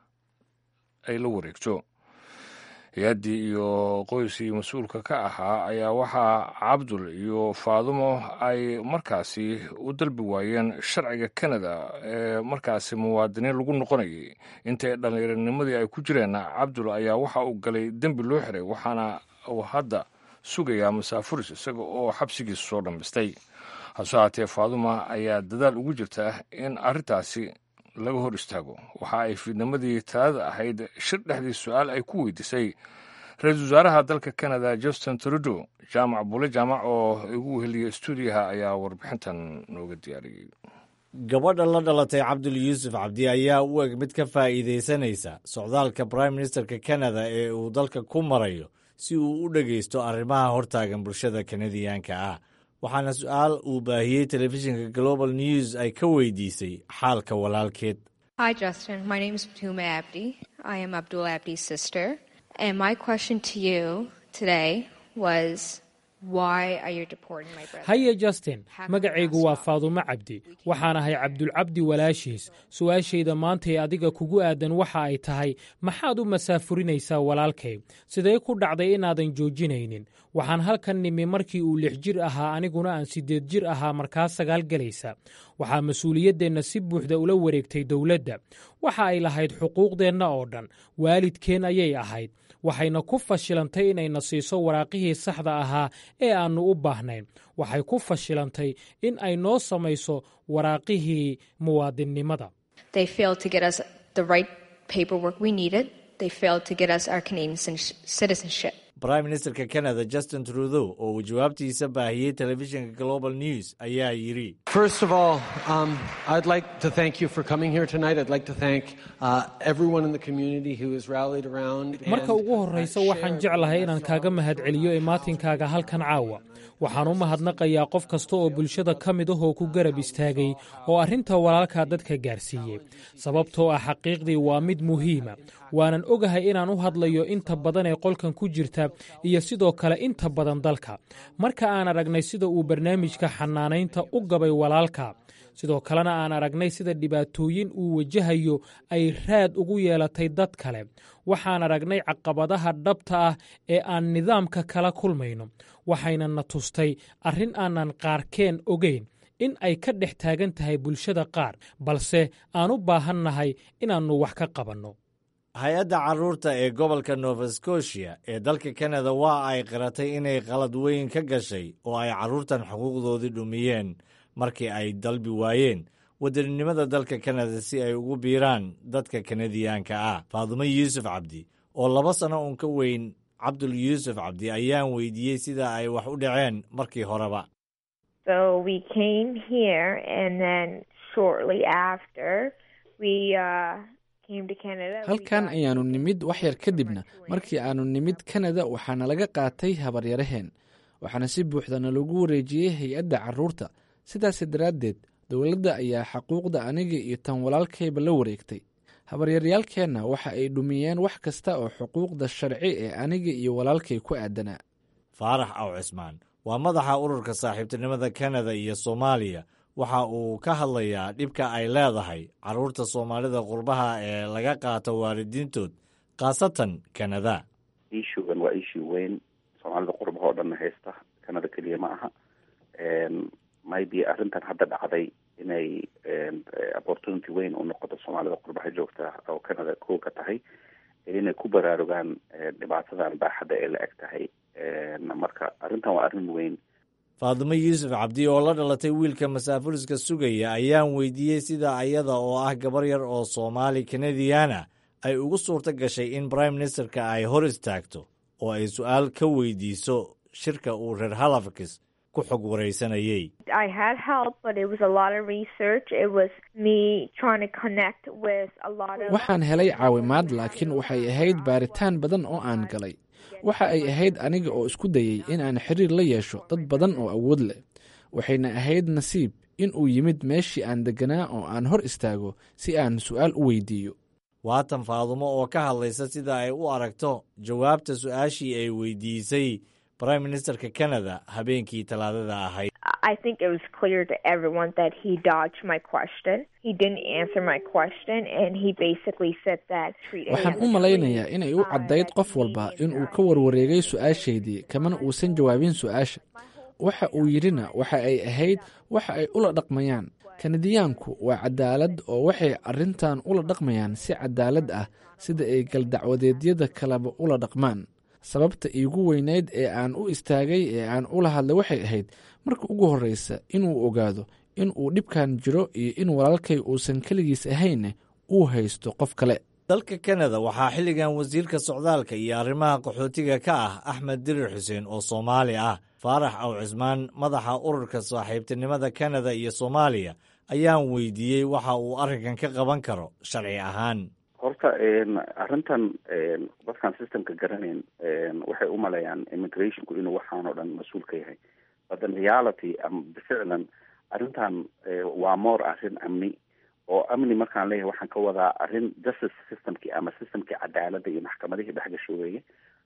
ay la wareegto hay-addii iyo qoyskii mas-uulka ka ahaa ayaa waxaa cabdul iyo faadumo ay markaasi u dalbi waayeen sharciga kanada ee markaasi muwaadiniin lagu noqonayay intay dhallinyaranimadii ay ku jireen cabdul ayaa waxa uu galay dembi loo xiray waxaana uu hadda sugayaa masaafuris isaga oo xabsigiisa soo dhammaystay hase haatee faaduma ayaa dadaal ugu jirta in arrintaasi laga hor istaago waxa ay fiidnimadii talaada ahayd shir dhexdii su-aal ay ku weydiisay ra-iisul wasaaraha dalka canada justin trudeau jaamac bule jaamac oo igu weheliya stuudiyaha ayaa warbixintan nooga diyaariyey gabadha la dhalatay cabdul yuusuf cabdi ayaa u eg mid ka faa'iidaysanaysa socdaalka brime ministerka canada ee uu dalka ku marayo si uu u dhegaysto arrimaha hortaagan bulshada kanadiyaanka ah waxaana su-aal uu baahiyey telefishinka global news ay ka weydiisay xaalka walaalkeed. Hi Justin, my name is Puma Abdi. I am Abdul Abdi's sister. And my question to you today was, why are you deporting my brother? Hiya Justin, magacaygu waa Faadumo Cabdi. Waxaan ahay Cabdul Cabdi walaashiis. Su-aashayda maanta ee adiga kugu aadan waxa ay tahay, maxaad u masaafurinaysaa walaalkay? Sidee ku dhacday inaadan joojinaynin? Waxaan halkan nimi markii uu lix jir ahaa aniguna aan siddeed jir ahaa markaas sagaal galaysa. waxaa mas-uuliyaddeenna si buuxda ula wareegtay dowladda. waxa ay lahayd xuquuqdeenna oo dhan. waalidkeen ayay ahayd. waxayna ku fashilantay inayna siiso waraaqihii saxda ahaa ee aannu u baahnayn. waxay ku fashilantay in ay noo samayso waraaqihii muwaadinnimada. They failed to get us the right paperwork we needed. they failed to get us our Canadian citizenship. Prime Ministerka Canada Justin Trudeau oo jawaabtiisa baahiyay telefishinka Global News ayaa yiri First of all, um, I'd like to thank you for coming here tonight. I'd like to thank uh, everyone in the community who has rallied around. Marka ugu horreysa waxaan jeclahay inaan kaaga mahadceliyo imaatinkaaga halkan caawa. Waxaan u mahadnaqayaa qof kasta oo bulshada ka mid ah oo ku garab istaagay oo arrinta walaalka dadka gaarsiiyey. Sababtoo ah xaqiiqdii waa mid muhiima. Waanan ogahay inaan u hadlayo inta badan ee qolkan ku jirta iyo sidoo kale inta badan dalka. Marka aan aragnay sida uu barnaamijka xanaanaynta u gabay walaalka, sidoo kalena aan aragnay sida dhibaatooyin uu wajahayo ay raad ugu yeelatay dad kale. Waxaan aragnay caqabadaha dhabta ah ee aan nidaamka kala kulmayno. Waxayna na tustay arrin aanan qaarkeen ogeyn in ay ka dhex taagan tahay bulshada qaar, balse aan u baahannahay inaannu wax ka qabanno. hay-adda carruurta ee gobolka Nova Scotia ee dalka Canada waa ay qiratay inay qalad weyn ka gashay oo ay carruurtan xuquuqdoodii dhumiyeen markii ay dalbi waayeen wadaninimada dalka Canada si ay ugu biiraan dadka Kanadiyaanka ah. Faadumo Yuusuf Cabdi oo laba sano uun ka weyn Cabdul Yuusuf Cabdi ayaan weydiiyey sida ay wax u dhaceen markii horeba. So we came here and then shortly after we uh halkan ayaanu nimid wax yar kadibna markii aanu nimid Canada waxaana laga qaatay habaryaraheen waxaana si buuxda lagu wareejiyey hay-adda carruurta. sidaas daraaddeed dowladda ayaa xuquuqda aniga iyo tan walaalkayba la wareegtay. habaryaryaalkeenna waxa ay dhumiyeen wax kasta oo xuquuqda sharci ee aniga iyo walaalkay ku aadanaa. Faarax Aw Cismaan waa madaxa ururka saaxiibtinimada Canada iyo Soomaaliya. waxa uu ka hadlayaa dhibka ay leedahay carruurta Soomaalida qurbaha ee laga qaato waalidiintood khaasatan Canada. Issuegan waa issue weyn Soomaalida qurbaha oo dhan haysta, Canada kaliya ma aha. maybe arrintan hadda dhacday inay opportunity weyn u noqoto Soomaalida qurbaha joogta oo Canada koo ka tahay inay ku baraarugaan dhibaatadan baaxadda ee la eg tahay. marka arrintan waa arrin weyn. Faadumo Yuusuf Cabdi oo la dhalatay wiilka masaafuliska sugaya ayaan weydiiyey sida ayada oo ah gabar yar oo Soomaali Kanadiyaana ay ugu suurto gashay in Prime Ministerka ay hor istaagto oo ay su'aal ka weydiiso shirka uu reer Halifax ku xog wareysanayay. I had help, but it was a lot of research. It was me trying to connect with a lot of waxaan helay caawimaad laakiin waxay ahayd baaritaan badan oo aan galay. waxa ay ahayd aniga oo isku dayay in aan xiriir la yeesho dad badan oo awood leh. waxayna ahayd nasiib in uu yimid meeshii aan deganaa oo aan hor istaago si aan su'aal u weydiiyo. waatan Faadumo oo ka hadlaysa sida ay u aragto jawaabta su'aashii ay weydiisay Prime Ministerka Canada habeenkii Talaadada ahayd. I think it was clear to everyone that he dodged my question. He didn't answer my question and he basically said that waxaan u malaynayaa inay u caddayd qof walba inuu ka warwareegay su'aashaydii kamana uusan jawaabin su'aasha. waxa uu yidhina waxa ay ahayd waxa ay ula dhaqmayaan Kanadiyaanku waa cadaalad oo waxay arrintan ula dhaqmayaan si cadaalad ah sida ay galdacwadeedyada kaleba ula dhaqmaan. sababta iigu weynayd ee aan u istaagay ee aan ula hadlay waxay ahayd marka ugu horreysa inuu ogaado in uu dhibkan jiro iyo in walaalkay uusan keligiis ahayn uu haysto qof kale. dalka Canada waxaa xilligan wasiirka socdaalka iyo arrimaha qaxootiga ka ah Axmed Dirir Xuseen oo Soomaali ah. Faarax Aw Cismaan madaxa ururka saaxiibtinimada Canada iyo Soomaaliya ayaan weydiiyey waxa uu arrinkan ka qaban karo sharci ahaan. horta arrintan dadkan systemka garanayn waxay u maleeyaan immigrationku inuu waxaan oo dhan mas-uul ka yahay, but in reality ama ficlan arrintan waa more arrin amni. oo amni markaan leeyahay waxaan ka wadaa arrin justice systemkii ama systemkii cadaaladda iyo maxkamadihii dhexgasho weeye.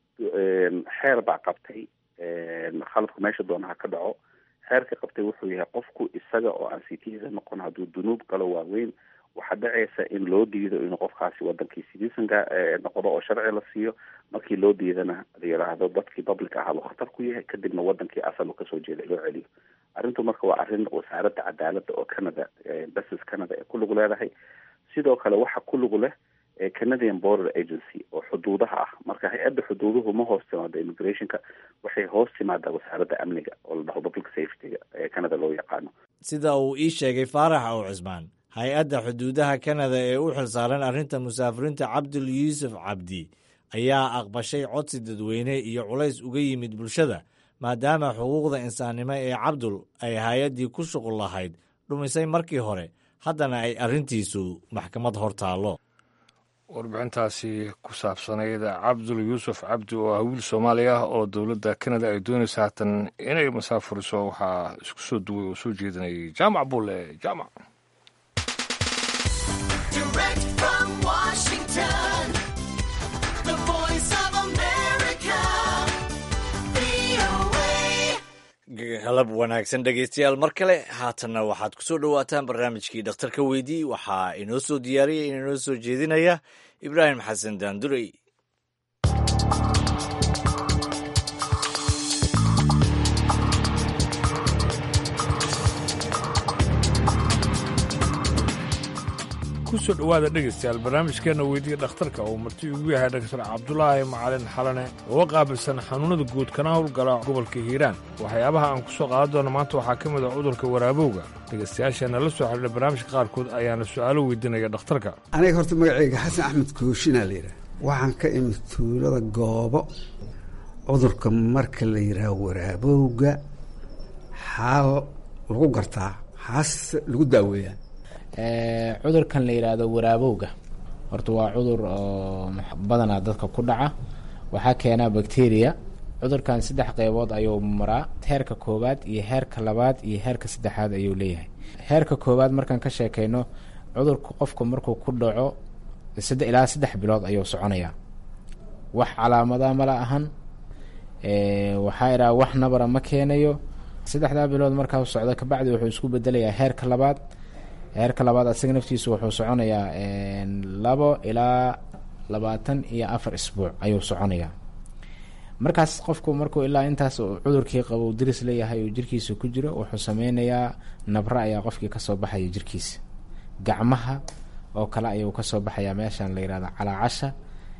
xeer baa qabtay khaladku meesha doona ha ka dhaco. xeerka qabtay wuxuu yahay qofku isaga oo aan citizen noqon hadduu dunuub galo waaweyn waxaa dhacaysa in loo diido inuu qofkaasi wadankii citizenka noqdo oo sharci la siiyo. markii loo diidana la yidhaahdo dadkii public ahaa buu khatar ku yahay, kadibna wadankii asal uu kasoo jeeday loo celiyo. arrintu marka waa arrin wasaaradda cadaaladda oo Canada justice Canada ee ku lug leedahay. sidoo kale waxa ku lug leh Canadian Border Agency oo xuduudaha ah. marka hay-adda xuduuduhu ma hoos timaado immigrationka, waxay hoos timaadaa wasaaradda amniga oo la dhaho public safety ee Canada loo yaqaano. sida uu ii sheegay Faarax Aw Cismaan, hay-adda xuduudaha kanada ee u xilsaaran arrinta musaafiriinta cabdul yuusuf cabdi ayaa aqbashay codsi dadweyne iyo culays uga yimid bulshada maadaama xuquuqda insaannimo ee cabdul ay hay-addii ku shuqul lahayd dhumisay markii hore haddana ay arrintiisu maxkamad hor taallo. warbixintaasi ku saabsanayd cabdul yuusuf cabdi oo ah wiil soomaali ah oo dowladda kanada ay doonaysa haatan inay masaafuriso waxaa isku soo duway oo soo jeedinayay jaamac bulle jaamac. halab wanaagsan dhegaystayaal mar kale haatanna waxaad ku soo dhowaataan barnaamijkii dhakhtarka weydii waxaa inoo soo diyaariyay in inoo soo jeedinaya ibraahim xasan daandurey. kusoo dhowaada dhegaystayaal barnaamijkeenna weydiiya dhakhtarka oo marti ugu yahay dhaktar cabdulaahi macalin xalane oo qaabilsan xanuunnada guud kana howlgala gobolka hiiraan. waxyaabaha aan ku soo qaadan doona maanta waxaa ka mid a cudurka waraabowga. dhegaystayaasheenna la soo xidhiidha barnaamijka qaarkood ayaana su'aalo weydiinaya dhakhtarka. aniga horta magacayga xasan axmed kooshinaa la yidhaha waxaan ka imid tuulada goobo. cudurka marka la yidhaha waraabowga xaal lagu gartaa xaas lagu daaweeyaa. cudurkan la yidhaahdo waraabowga horta waa cudur oo badanaa dadka ku dhaca. waxaa keenaa bacteria. cudurkan saddex qeybood ayuu maraa. heerka koowaad iyo heerka labaad iyo heerka saddexaad ayuu leeyahay. heerka koowaad markaan ka sheekayno cudurka qofku markuu ku dhaco ilaa saddex bilood ayuu soconayaa. wax calaamada mala ahan. waxaa idhaha wax nabara ma keenayo. saddexdaa bilood markaa socdo kabacdi wuxuu isku bedelayaa heerka labaad. heerka labaad asaga naftiisu wuxuu soconayaa labo ilaa labaatan iyo afar isbuuc ayuu soconayaa. markaas qofku markuu ilaa intaas cudurkii qabo diris leeyahay uu jirkiisa ku jiro wuxuu sameynayaa nabra ayaa qofkii kasoo baxaya jirkiisa. gacmaha oo kale ayuu kasoo baxayaa meeshan la yihahdo calaacasha.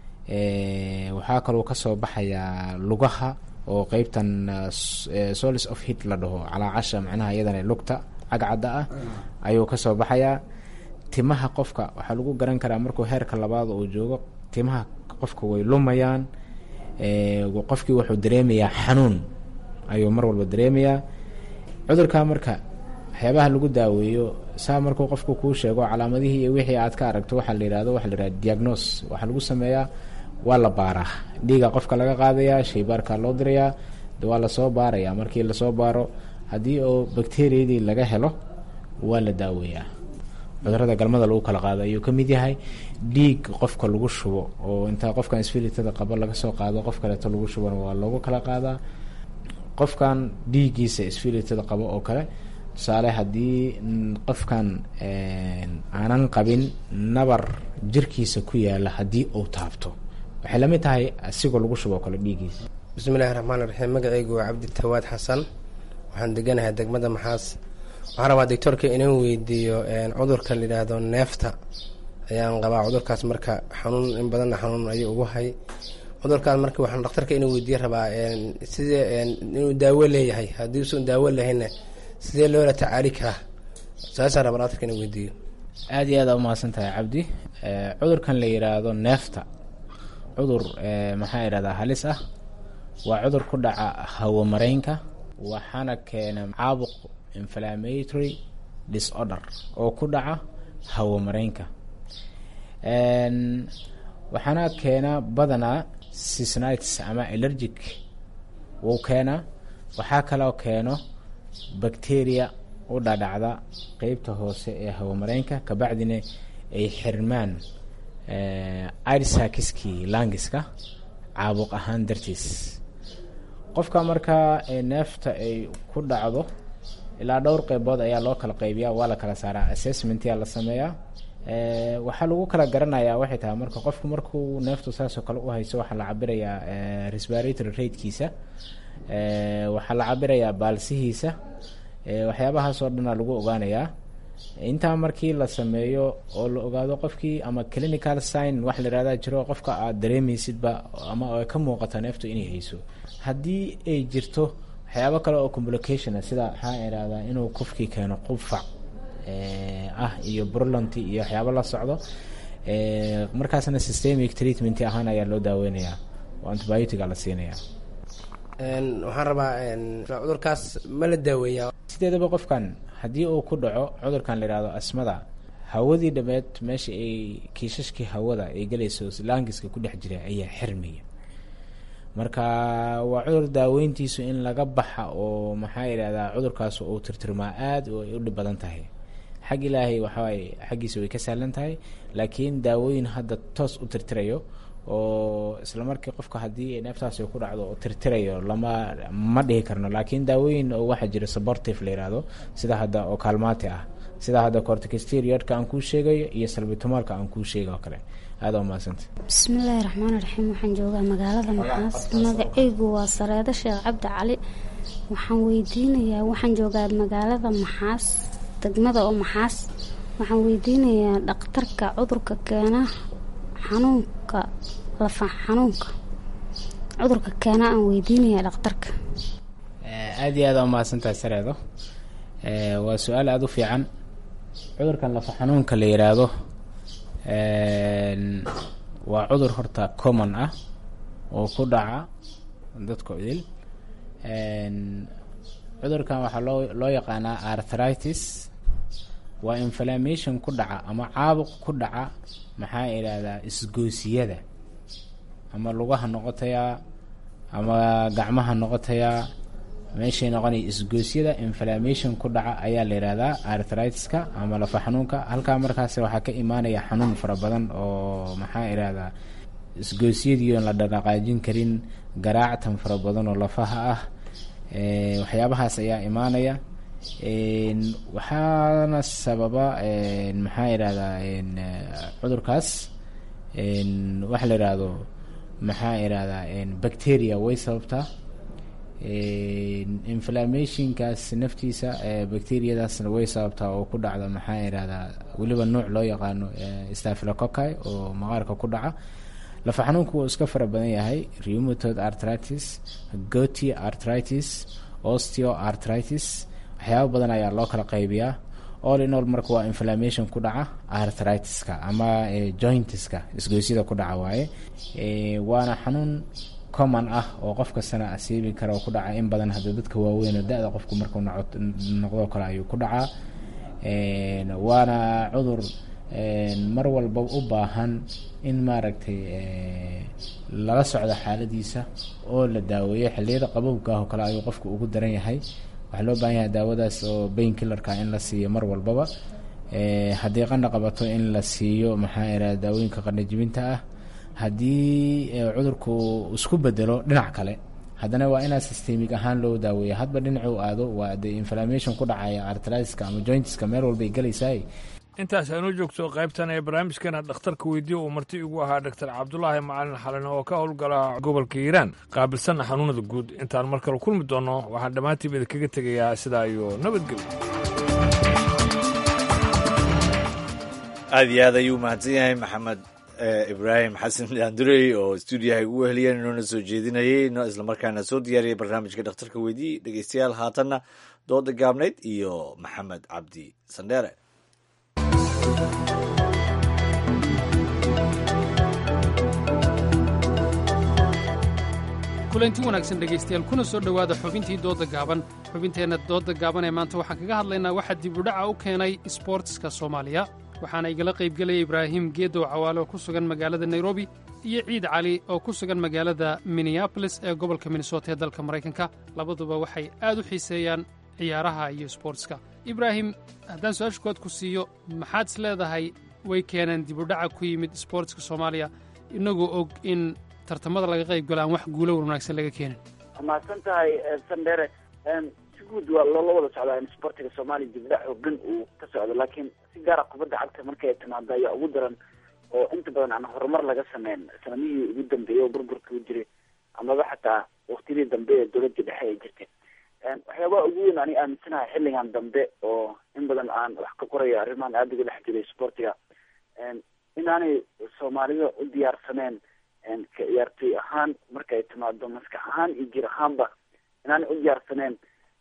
waxaa kaloo kasoo baxayaa lugaha oo qeybtan solis of hit la dhaho calaacasha macnaha iyadana lugta cagcadda ah ayuu kasoo baxayaa. timaha qofka waxaa lagu garan karaa markuu heerka labaad uu joogo timaha qofka way lumayaan. qofkii wuxuu dareemayaa xanuun ayuu mar walba dareemayaa. cudurkaa marka waxyaabaha lagu daaweeyo saa markuu qofku kuu sheego calaamadihii iyo wixii aad ka aragto waxaa la yihahdo waxa la yihahda diagnose waxaa lagu sameeyaa waa la baaraa. dhiiga qofka laga qaadayaa shaybaarkaa loo dirayaa waa lasoo baarayaa. markii lasoo baaro haddii oo bakteriyadii laga helo waa la daaweeyaa. cudurada galmada lagu kala qaado ayuu ka mid yahay. dhiig qofka lagu shubo oo intaa qofkan isfilitada qabo laga soo qaado qof kaleeto lagu shubona waa loogu kala qaadaa. qofkan dhiiggiisa isfilitada qabo oo kale tusaale haddii qofkan aanan qabin nabar jirkiisa ku yaala haddii uu taabto waxay lamid tahay asigoo lagu shubo kale dhiiggiisa. bismillahi raxmaan raxiim. magacaygu waa cabdi tawaad xasan waxaan deganahay degmada maxaas. waxaan rabaa doctoorka inaan weydiiyo cudurka la yidhaahdo neefta ayaan qabaa. cudurkaas marka xanuun in badanna xanuun ayuu ugu hay. cudurkaas marka waxaan dhakhtarka inuu weydiiye rabaa sidee inuu daawo leeyahay haddii usan daawo lahayna sidee loola tacaali karaa saasaan rabaa dhakhtarka inuu weydiiyo. aada iyo aada umahadsan tahay cabdi. cudurkan la yidhaahdo neefta cudur maxaa idhahdaa halis ah. waa cudur ku dhaca hawo mareynka waxaana keena caabuq inflammatory disorder oo ku dhaca hawo mareynka. waxaana keena badanaa seasonitis ama allergic wuu keenaa. waxaa kaloo keeno bacteria u dhadhacda qeybta hoose ee hawo mareynka kabacdina ay xirmaan irsakiskii langiska caabuq ahaan dartiis. qofka markaa neefta ay ku dhacdo ilaa dhowr qeybood ayaa loo kala qeybiyaa waa la kala saaraa assessmentyaa la sameeyaa. waxaa lagu kala garanayaa waxay tahay marka qofku markuu neeftu saasoo kale u hayso waxaa la cabirayaa respiratory ratekiisa. waxaa la cabirayaa baalsihiisa. waxyaabahaasoo dhanaa lagu ogaanayaa. intaa markii la sameeyo oo la ogaado qofkii ama clinical sign wax la yihahdaa jiro qofka aad dareemaysidba ama ay ka muuqata neeftu inay hayso. haddii ay jirto waxyaabo kale oo complication sida waxaa ihahdaa inuu qofkii keeno qufac ah iyo brulanti iyo waxyaabo la socdo, markaasna systemic treatment ahaan ayaa loo daaweynayaa oo antibiotic la siinayaa. waxaan rabaa cudurkaas ma la daaweeyaa? sideedaba qofkan haddii uu ku dhaco cudurkan la yidhahdo asmada, hawadii dhameed meesha ay kiishashkii hawada ay galayso langiska ku dhex jira ayaa xirmaya. marka waa cudur daaweyntiisu in laga baxa oo maxaa yidhahdaa cudurkaas uu tirtirmaa aad oo ay u dhib badan tahay. xag ilaahay waxawaay xaggiisa way ka sahlan tahay, laakiin daawooyin hadda toos u tirtirayo oo isla markii qofka haddii neeftaas ku dhacdo oo tirtirayo lama ma dhihi karno. laakiin daawooyin oo waxaa jira supportive la yidhaahdo, sida hadda oo kaalmaati ah, sida hadda corticosteroidka aan kuu sheegayo iyo salbutamolka aan kuu sheegay oo kale. aada umahadsanta. bismillaahi raxmaani raxiim. waxaan joogaa magaalada maxaas, magacaygu waa Sareedo Sheekh Cabdi Cali. waxaan weydiinayaa waxaan joogaa magaalada maxaas, degmada oo maxaas. waxaan weydiinayaa dhakhtarka cudurka keena xanuunka lafa xanuunka cudurka keena aan weydiinayaa dhakhtarka. aada iyo aada umahadsantahay Sareedo. waa su-aal aada u fiican. cudurkan lafa xanuunka la yiraahdo waa cudur horta common ah oo ku dhaca dadka idil. cudurkan waxaa loo loo yaqaanaa arthritis. waa inflammation ku dhaca ama caabuq ku dhaca maxaa idhahdaa isgoosiyada, ama lugaha noqotayaa ama gacmaha noqotayaa, meeshay noqonay isgoosyada inflammation ku dhaca ayaa la yihahdaa arthritis-ka ama lafa xanuunka. halkaa markaas waxaa ka imaanaya xanuun fara badan oo maxaa idhahdaa isgoosyadii oon la dhaqaajin karin, garaactan fara badan oo lafaha ah, waxyaabahaas ayaa imaanaya. waxaana sababa maxaa idhahdaa cudurkaas waxa la yihahdo maxaa idhahdaa bacteria way sababtaa. inflammationkaas naftiisa bacteriadaasna way sababtaa oo ku dhacda maxaa idhahdaa weliba nuuc loo yaqaano staphylococcus oo maqaarka ku dhaca. lafa xanuunku wuu iska fara badan yahay: rheumatoid arthritis, gouty arthritis, osteoarthritis. waxyaabo badan ayaa loo kala qaybiyaa. all in all marka waa inflammation ku dhaca arthritis-ka ama jointiska isgoysyada ku dhaca waaye. waana xanuun common ah oo qof kastana asiibi kara oo ku dhaca in badan hadda dadka waaweyn oo da-da qofku markuu noqdo kale ayuu ku dhacaa. waana cudur mar walba u baahan in maaragtay lala socdo xaaladiisa oo la daaweeyo. xilliyada qabowgaah oo kale ayuu qofku ugu daran yahay. waxaa loo baahan yahay daawadaas oo pain killerka in la siiyo mar walbaba. haddii qandha qabato in la siiyo maxaa yidhahda daawooyinka qandha jibinta ah. haddii cudurku isku bedelo dhinac kale, haddana waa inaa systemic ahaan loo daaweeya. hadba dhinacu aado waa de inflammation ku dhacaya arthritis-ka ama jointiska meel walbay galaysaay. intaas aanoo joogto qaybtan ee barnaamijkeena dhakhtarka weydiye uu marti igu ahaa doctor cabdulaahi macalin xalane oo ka howlgala gobolka hiiraan qaabilsanna xanuunada guud. intaan mar kale kulmi doono waxaan dhammaantiiba idinkaga tegayaa sidaa iyo nabadgelyo. aada iyo aad ayuu mahadsan yahay maxamed ibraahim xasan daandurey oo stuudiyaha ugu heliyeen inoona soo jeedinayay no islamarkaana soo diyaariyay barnaamijka dhakhtarka weydiye. dhegeystayaal haatanna dooda gaabnayd iyo maxamed cabdi sandheere. kulanti wanaagsan dhegaystayaal, kuna soo dhowaada xubintii dooda gaaban. xubinteenna dooda gaaban ee maanta waxaan kaga hadlaynaa waxaa dibudhaca u keenay isboortiska soomaaliya. waxaana igala qaybgelaya ibraahim geedow cawaale oo ku sugan magaalada nairobi iyo ciid cali oo ku sugan magaalada minneabolis ee gobolka minnesota ee dalka maraykanka. labaduba waxay aad u xiiseeyaan ciyaaraha iyo isboortiska. ibraahim, haddaan su-aasha kood ku siiyo, maxaad is leedahay way keeneen dibudhaca ku yimid isboortiska soomaaliya inagoo og in tartamada laga qayb galo aan wax guulo wanaagsan laga keenin? mahadsan tahay sandere. si guud waa loola wada socdaa in isboortiga soomaaliya dibdhac xoogan uu ka socdo, laakiin si gaara kubadda cagta markay timaado ayaa ugu daran oo inta badan aan horumar laga sameyn sanamihii ugu dambeeyey oo burburka u jiray amaba xataa waktiyadii dambe ee dowladda dhexe ay jirtay. waxyaabaha ugu weyn ani aaminsanahay xilligan dambe oo in badan aan wax ka qorayo arrimaan aada uga dhex jiray isboortiga, inaanay soomaalida u diyaarsaneen ka ciyaartoy ahaan markay timaado maskax ahaan iyo jir ahaanba inaanay u diyaarsaneen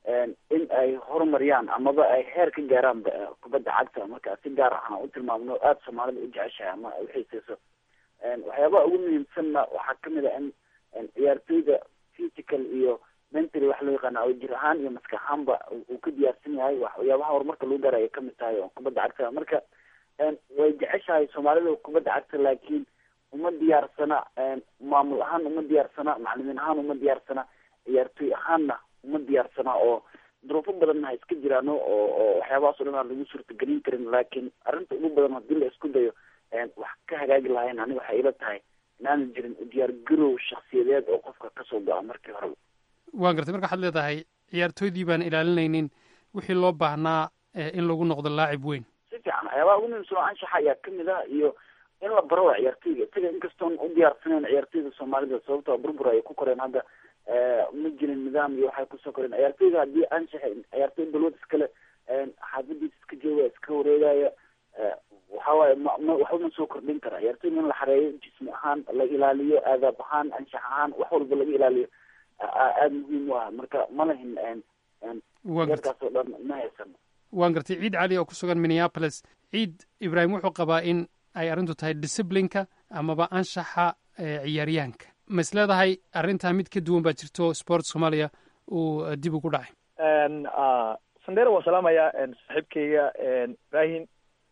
in ay horumariyaan amaba ay heer ka gaaraan kubadda cagta. Marka si gaar ah aan u tilmaamno aada soomaalida u jeceshahay ama ay uxiiseyso. waxyaabaha ugu muhiimsanna waxaa kamid a in ciyaartooyda physical iyo mentally wax loo yaqaana oo jir ahaan iyo maskax ahaanba uu ka diyaarsan yahay waxyaabaha horumarka lagu gaara ay kamid tahay oo kubadda cagta. marka way jeceshahay soomaalida kubadda cagta, laakiin uma diyaarsana maamul ahaan, uma diyaarsana macalimiin ahaan, uma diyaarsana ciyaartooy ahaanna uma diyaarsana oo duruufo badanna ha iska jiraano oo oo waxyaabahaas o dhan aan lagu suurtagelin karin. laakiin arrinta ugu badan hadii la isku dayo wax ka hagaagi lahayn aniga waxay ila tahay inaanan jirin diyaar garow shaksiyadeed oo qofka kasoo go-a markii hore. waan gartay. marka waxaad leedahay ciyaartooydii baan ilaalinaynin wixii loo baahnaa in lagu noqdo laacib weyn. si fiican waxyaabaha ugu muhiimsan oo anshaxa ayaa kamid ah iyo in la baro waa ciyaartooyga isaga inkastoon u diyaarsaneyn ciyaartooyda soomaalida sababtoo burbur ay ku koreen hadda ma jirin nidaam iyo waxay kusoo koreen. ciyaartooyga haddii anshaxa ciyaartooy balwad iskale xaafadiisa iska jooga iska wareegaya waxawaaye ma waxba ma soo kordhin kara. ciyaartooyga in la xareeyo jismi ahaan la ilaaliyo, aadaab ahaan, anshax ahaan, wax walba laga ilaaliyo aada muhiim u ah. marka ma lahin yarkaas oo dhan ma haysan. waan gartay. ciid cali oo ku sugan minneapolis. ciid ibraahim wuxuu qabaa in ay arrintu tahay disciplineka amaba anshaxa ciyaaryahanka. ma is leedahay arrintaa mid ka duwan baa jirto sport soomaaliya uu dib ugu dhacay? sandera waa salaamaya saaxiibkeyga ibrahim.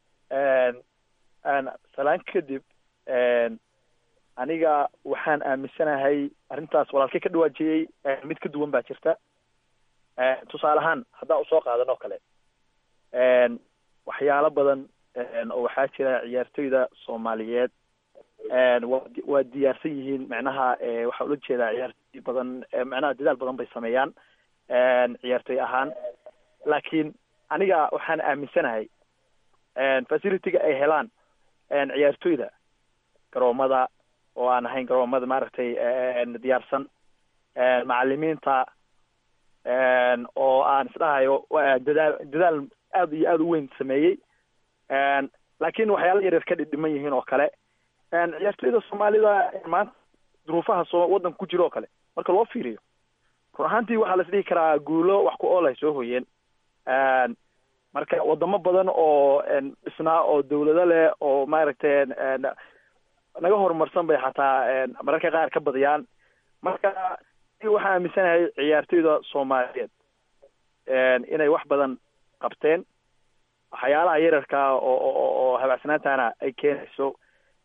salaan kadib aniga waxaan aaminsanahay arrintaas walaalkay ka dhawaajiyey mid ka duwan baa jirta. tusaale ahaan haddaan usoo qaadan oo kale waxyaalo badan oo waxaa jira ciyaartoyda soomaaliyeed wa waa diyaarsan yihiin macnaha waxaa ula jeedaa ciyaartoy badan macnaha dadaal badan bay sameeyaan ciyaartoy ahaan. laakiin aniga waxaan aaminsanahay facility-ga ay helaan ciyaartoyda garoomada oo aan ahayn garoomada maaragtay diyaarsan, macalimiinta oo aan isdhahayo dadaal dadaal aada iyo aada u weyn sameeyey, laakiin waxyaala yaryar ka dhidhiman yihiin oo kale. ciyaartoyda soomaalida maanta duruufaha soo waddanka ku jiro oo kale marka loo fiiriyo run ahaantii waxaa la isdhihi karaa guulo wax ku ool ay soo hoyeen. marka wadamo badan oo dhisnaa oo dawlado leh oo maaragtay naga horumarsan bay xataa mararka qaar ka badiyaan. marka waxaa aaminsanahay ciyaartoyda soomaaliyeed inay wax badan qabteen, waxyaalaha yararka oo oo habacsanaantana ay keenayso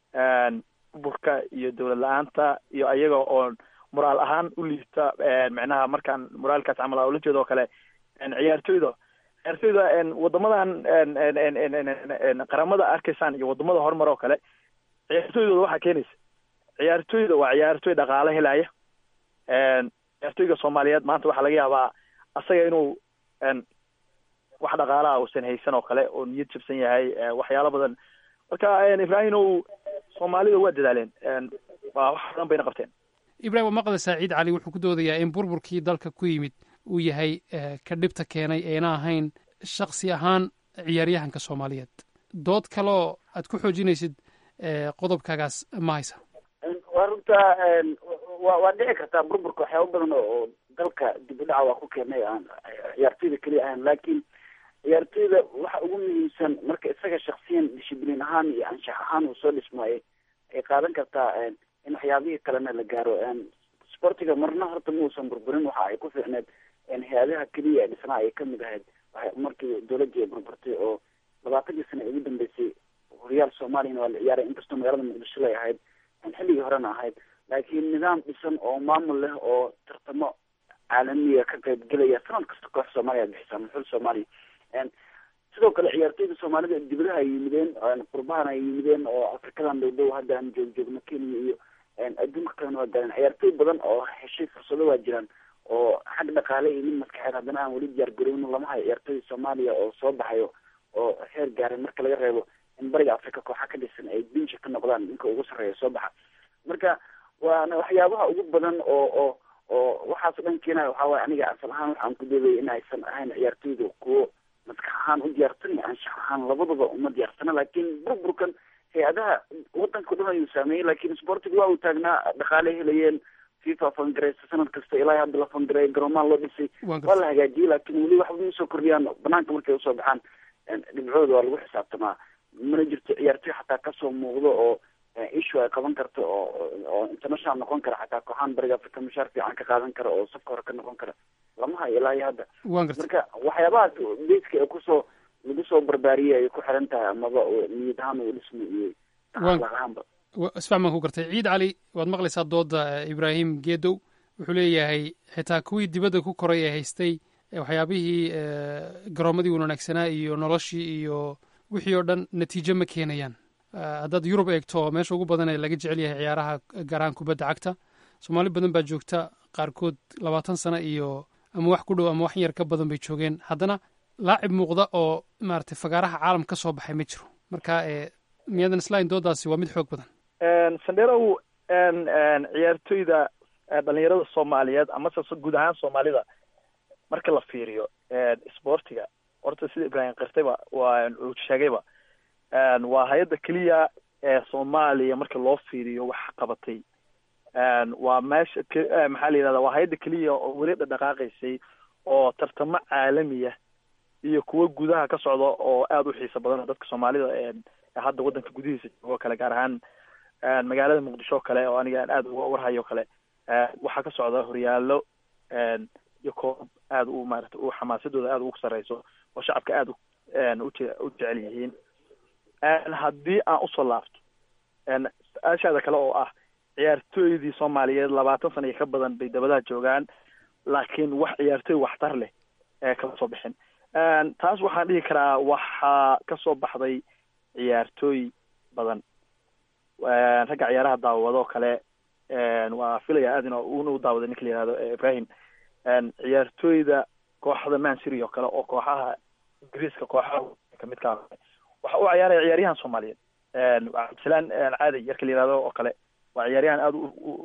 burka iyo dawlad la-aanta iyo ayaga oo moraal ahaan u liita. macnaha markaan moraalkaas camal ula jeedo oo kale ciyaartoyda ciyaartoyda wadamadan qaramada arkaysaan iyo wadamada horumar oo kale ciyaartoydooda waxaa keenaysa ciyaartoyda waa ciyaartoy dhaqaale helaya. ciyaartoyga soomaaliyeed maanta waxaa laga yaabaa asaga inuu wax dhaqaalaha uusan haysan oo kale oo niyad jabsan yahay waxyaalo badan. marka ibrahim o soomaalida waa dadaaleen, waa wax badan bayna qabteen. ibrahim waa maqlaysaa ciid cali wuxuu ku doodayaa in burburkii dalka ku yimid uu yahay ka dhibta keenay eena ahayn shaksi ahaan ciyaaryahanka soomaaliyeed. dood kaloo aad ku xoojinaysid qodobkaagaas ma haysa? waa runta wa waa dhici kartaa burburka waxyaaba badan oo dalka dib u dhaca waa ku keenay aan ciyaartoyda keliya ahayn, laakiin ciyaartoyda waxa ugu muhiimsan marka isaga shaksiyan dishibliin ahaan iyo anshax ahaan uu soo dhismaayo ay qaadan kartaa in waxyaabihii kalena la gaaro. sportiga marna horta ma uusan burburin, waxa ay ku fiicneed hay-adaha keliya ee dhisnaa ay kamid ahayd markii dawladii ay burburtay oo labaatankii sana ugu dambeysay horyaal soomaaliyana waa la ciyaaray inkastoo magaalada muqdisho lay ahayd xilligii horena ahayd, laakiin nidaam dhisan oo maamul leh oo tartamo caalamiya ka qayb gelaya sanad kasta koox soomaaliya bixisa muxul soomaaliya. sidoo kale ciyaartoyda soomaalida dibadaha ay yimideen, qurbahana ay yimideen oo afrikadan dhow dhow hadda aan joog joogno kenya iyo adduunka kalena waa gaareen. ciyaartoy badan oo heshay fursado waa jiraan oo xag dhaqaale iyo mid maskaxeed haddana aan weli diyaar garowno lama hayo ciyaartoyda soomaaliya oo soo baxayo oo heer gaaray marka laga reebo in bariga africa kooxa ka dhisan ay binsha ka noqdaan ninka ugu sarreeya soo baxa. marka waana waxyaabaha ugu badan oo oo oo waxaas dhan keenaya waxaa waye aniga asal ahaan waxaan ku doodaya in aysan ahayn ciyaartoyda kuwo maskax ahaan u diyaarsan iyo anshax ahaan labadaba uma diyaarsana. laakiin burburkan hay-adaha wadanka o dhan ayuu saameeyey, laakiin sportiga waa uu taagnaa, dhaqaale helayeen, fifa fangareysa sanad kasta ilaa hadda la fangareeyo garoomaha loo dhisay waa la hagaajiyey laakiin weli waxba ma soo kordhiyaan banaanka markay usoo baxaan dhibcooda waa lagu xisaabtamaa mana jirto ciyaartoy xataa kasoo muuqdo oo issue ay qaban karto oo oo international noqon kara xataa kooxaan bariga afrika mushaar fiican ka qaadan kara oo safka hore ka noqon kara lama hayo ilaa iyo hadda marka waxyaabahaas beska ee kusoo lagu soo barbaariyey ay ku xiran tahay amaba niyad ahaan uu dhismo iyo ahaanba isfahmaan ku gartay ciid cali waad maqlaysaa dooda ibraahim geedow wuxuu leeyahay xitaa kuwii dibadda ku koray ee haystay waxyaabihii garoomadii wanaagsanaa iyo noloshii iyo wixii oo dhan natiijo ma keenayaan haddaad yurub eegto meesha ugu badan ee laga jecel yahay ciyaaraha gaaraan kubadda cagta soomaali badan baa joogta qaarkood labaatan sano iyo ama wax ku dhow ama wax yar ka badan bay joogeen haddana laacib muuqda oo maaragtay fagaaraha caalam ka soo baxay ma jiro marka miyadan islain doodaasi waa mid xoog badan sandherow ciyaartoyda dhalinyarada soomaaliyeed amase guud ahaan soomaalida marka la fiiriyo sportiga horta sida ibraahim qirtayba waa uu sheegayba waa hay-adda keliya ee soomaaliya marka loo fiiriyo wax qabatay waa meesha maxaa la yidhahda waa hay-adda keliya oo weli dhaqaaqaysay oo tartamo caalamiya iyo kuwo gudaha ka socda oo aada u xiiso badan dadka soomaalida hadda waddanka gudihiisa joogo kale gaar ahaan magaalada muqdisho o kale oo aniga aan aada uga warhayo kale waxaa ka socda horyaalo iyo koob aada u maarata u xamaasadooda aada ugu sareyso oo shacabka aada u jecel yihiin haddii aan usoo laabto su-aashaada kale oo ah ciyaartooydii soomaaliyeed labaatan sana iyo ka badan bay dabadaha joogaan laakiin wax ciyaartooy waxtar leh ee kama soo bixin taas waxaan dhihi karaa waxaa kasoo baxday ciyaartooy badan ragga ciyaaraha daawado kale waa filaya aad in una u daawaday ninka la yihahdo ibrahim ciyaartooyda kooxda mancity oo kale oo kooxaha ingiriiska kooxaha kamid ka waxa uu ciyaaraya ciyaaryahan soomaaliyeed cabdisalaan caadi yarka la yihahdo oo kale waa ciyaaryahan aada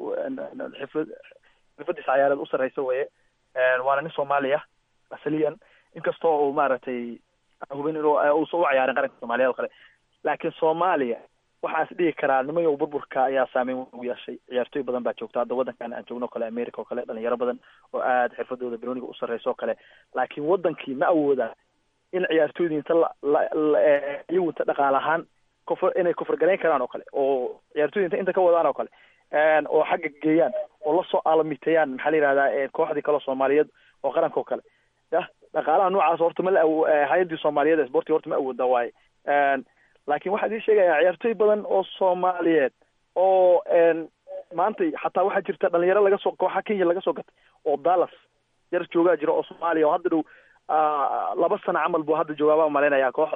xifad xirfadiisa ciyaareed u sareysa weye waana nin soomaaliya asaliyan inkastoo uu maaragtay hubin inuu uusa u ciyaarin qaranka soomaaliyeed oo kale laakiin soomaaliya waxaa is dhihi karaa nimayow burburka ayaa saameyn ugu yeeshay ciyaartooy badan baa joogta hadda waddankan aan joogno o kale america oo kale dhalinyaro badan oo aada xirfadooda broniga u sarreysa oo kale laakiin waddankii ma awooda in ciyaartooydii inta iyagu inta dhaqaal ahaan kufr inay kufrgalayn karaan oo kale oo ciyaartooyda inta inta ka wadaan oo kale oo xagga geeyaan oo lasoo aalamiiteeyaan maxaa la yihahdaa kooxdii kaleo soomaaliyeed oo qaranka oo kale yah dhaqaalaha noocaas horta ma la hay-addii soomaaliyeed ee sportiga horta ma awooda waaye laakiin waxaa idin sheegayaa ciyaartooy badan oo soomaaliyeed oo maanta xataa waxaa jirta dhalinyaro laga soo kooxa kenya laga soo gatay oo dallas yar joogaa jira oo soomaaliya oo hadda dhow laba sano camal buu hadda joogaa baa malaynayaa koox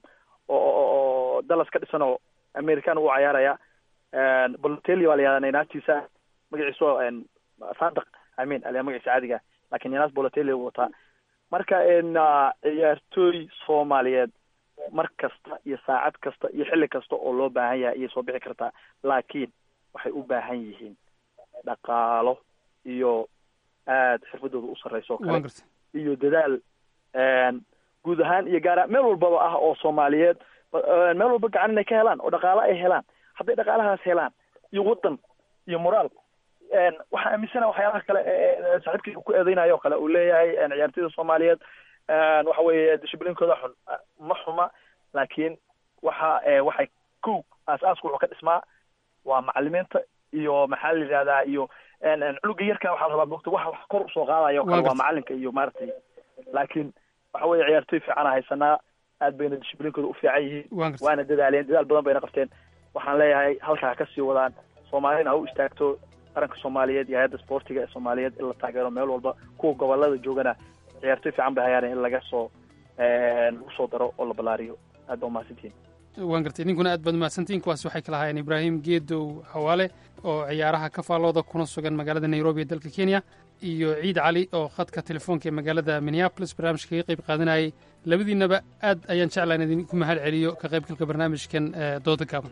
oo dallas ka dhisan oo american u ciyaaraya bolotelli waa la yihahdaa ninastiisa magaciisu sadaq amin aliya magaciisa caadiga lakin ninas bolotelli u wataa marka ciyaartooy soomaaliyeed mar kasta iyo saacad kasta iyo xilli kasta oo loo baahan yahay ayay soo bixi kartaa laakiin waxay u baahan yihiin dhaqaalo iyo aada xirfadooda u sarreyso o kale iyo dadaal guud ahaan iyo gaara meel walbaba ah oo soomaaliyeed meel walba gacan inay ka helaan oo dhaqaalo ay helaan hadday dhaqaalahaas helaan iyo waddan iyo moraal waxaa aaminsana waxyaalaha kale saaxiibkii ku eedeynayo o kale uu leeyahay ciyaartooyda soomaaliyeed waxa weeye dishiblinkooda xun ma xuma laakiin waxa waxay ko aas-aaska wuxuu ka dhismaa waa macalimiinta iyo maxaa la yidhahdaa iyo culuga yarka waxaa la rabaa mogta wax wax kor usoo qaadayo o kale waa macalinka iyo maaragtay laakiin waxa weeye ciyaartooy fiicana haysanaa aad bayna dishiblinkooda u fiican yihiin waana dadaaleen dadaal badan bayna qabteen waxaan leeyahay halkaa ha kasii wadaan soomaalina ha u istaagto qaranka soomaaliyeed iyo hay-adda sportiga ee soomaaliyeed in la taageero meel walba kuwa gobolada joogana ciyaartooy fiican bay hayaan in laga soo lagu soo daro oo la ballaariyo aad baa umahadsantihin waan gartay ninkuna aad baad umahadsantihin kuwaas waxay kala haayeen ibraahim geedow hawaale oo ciyaaraha ka faallooda kuna sugan magaalada nairobi ee dalka kenya iyo ciid cali oo khadka telefoonka ee magaalada minneapolis barnaamijka kaga qayb qaadanayay labadiinaba aad ayaan jeclaan idinku mahad celiyo ka qaybgalka barnaamijkan dooda gaaban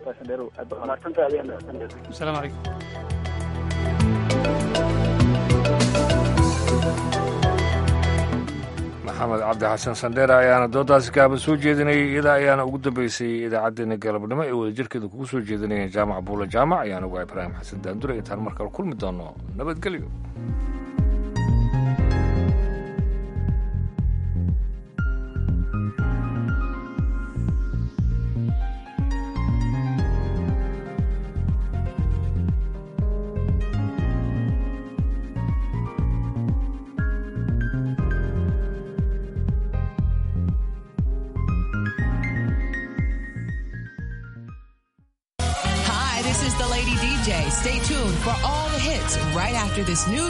asalaamu calaykum maxamed cabdi xasan sandheere ayaana doodaasi kaaba soo jeedinayay iyada ayaana ugu dambeysay idaacaddeenna galabnimo ee wadajirkeeda kugu soo jeedinayeen jaamac buula jaamac ayaan uga ibraahim xasan daandure intaan mar kale kulmi doono nabadgelyo. Stay tuned for all the hits right after this news.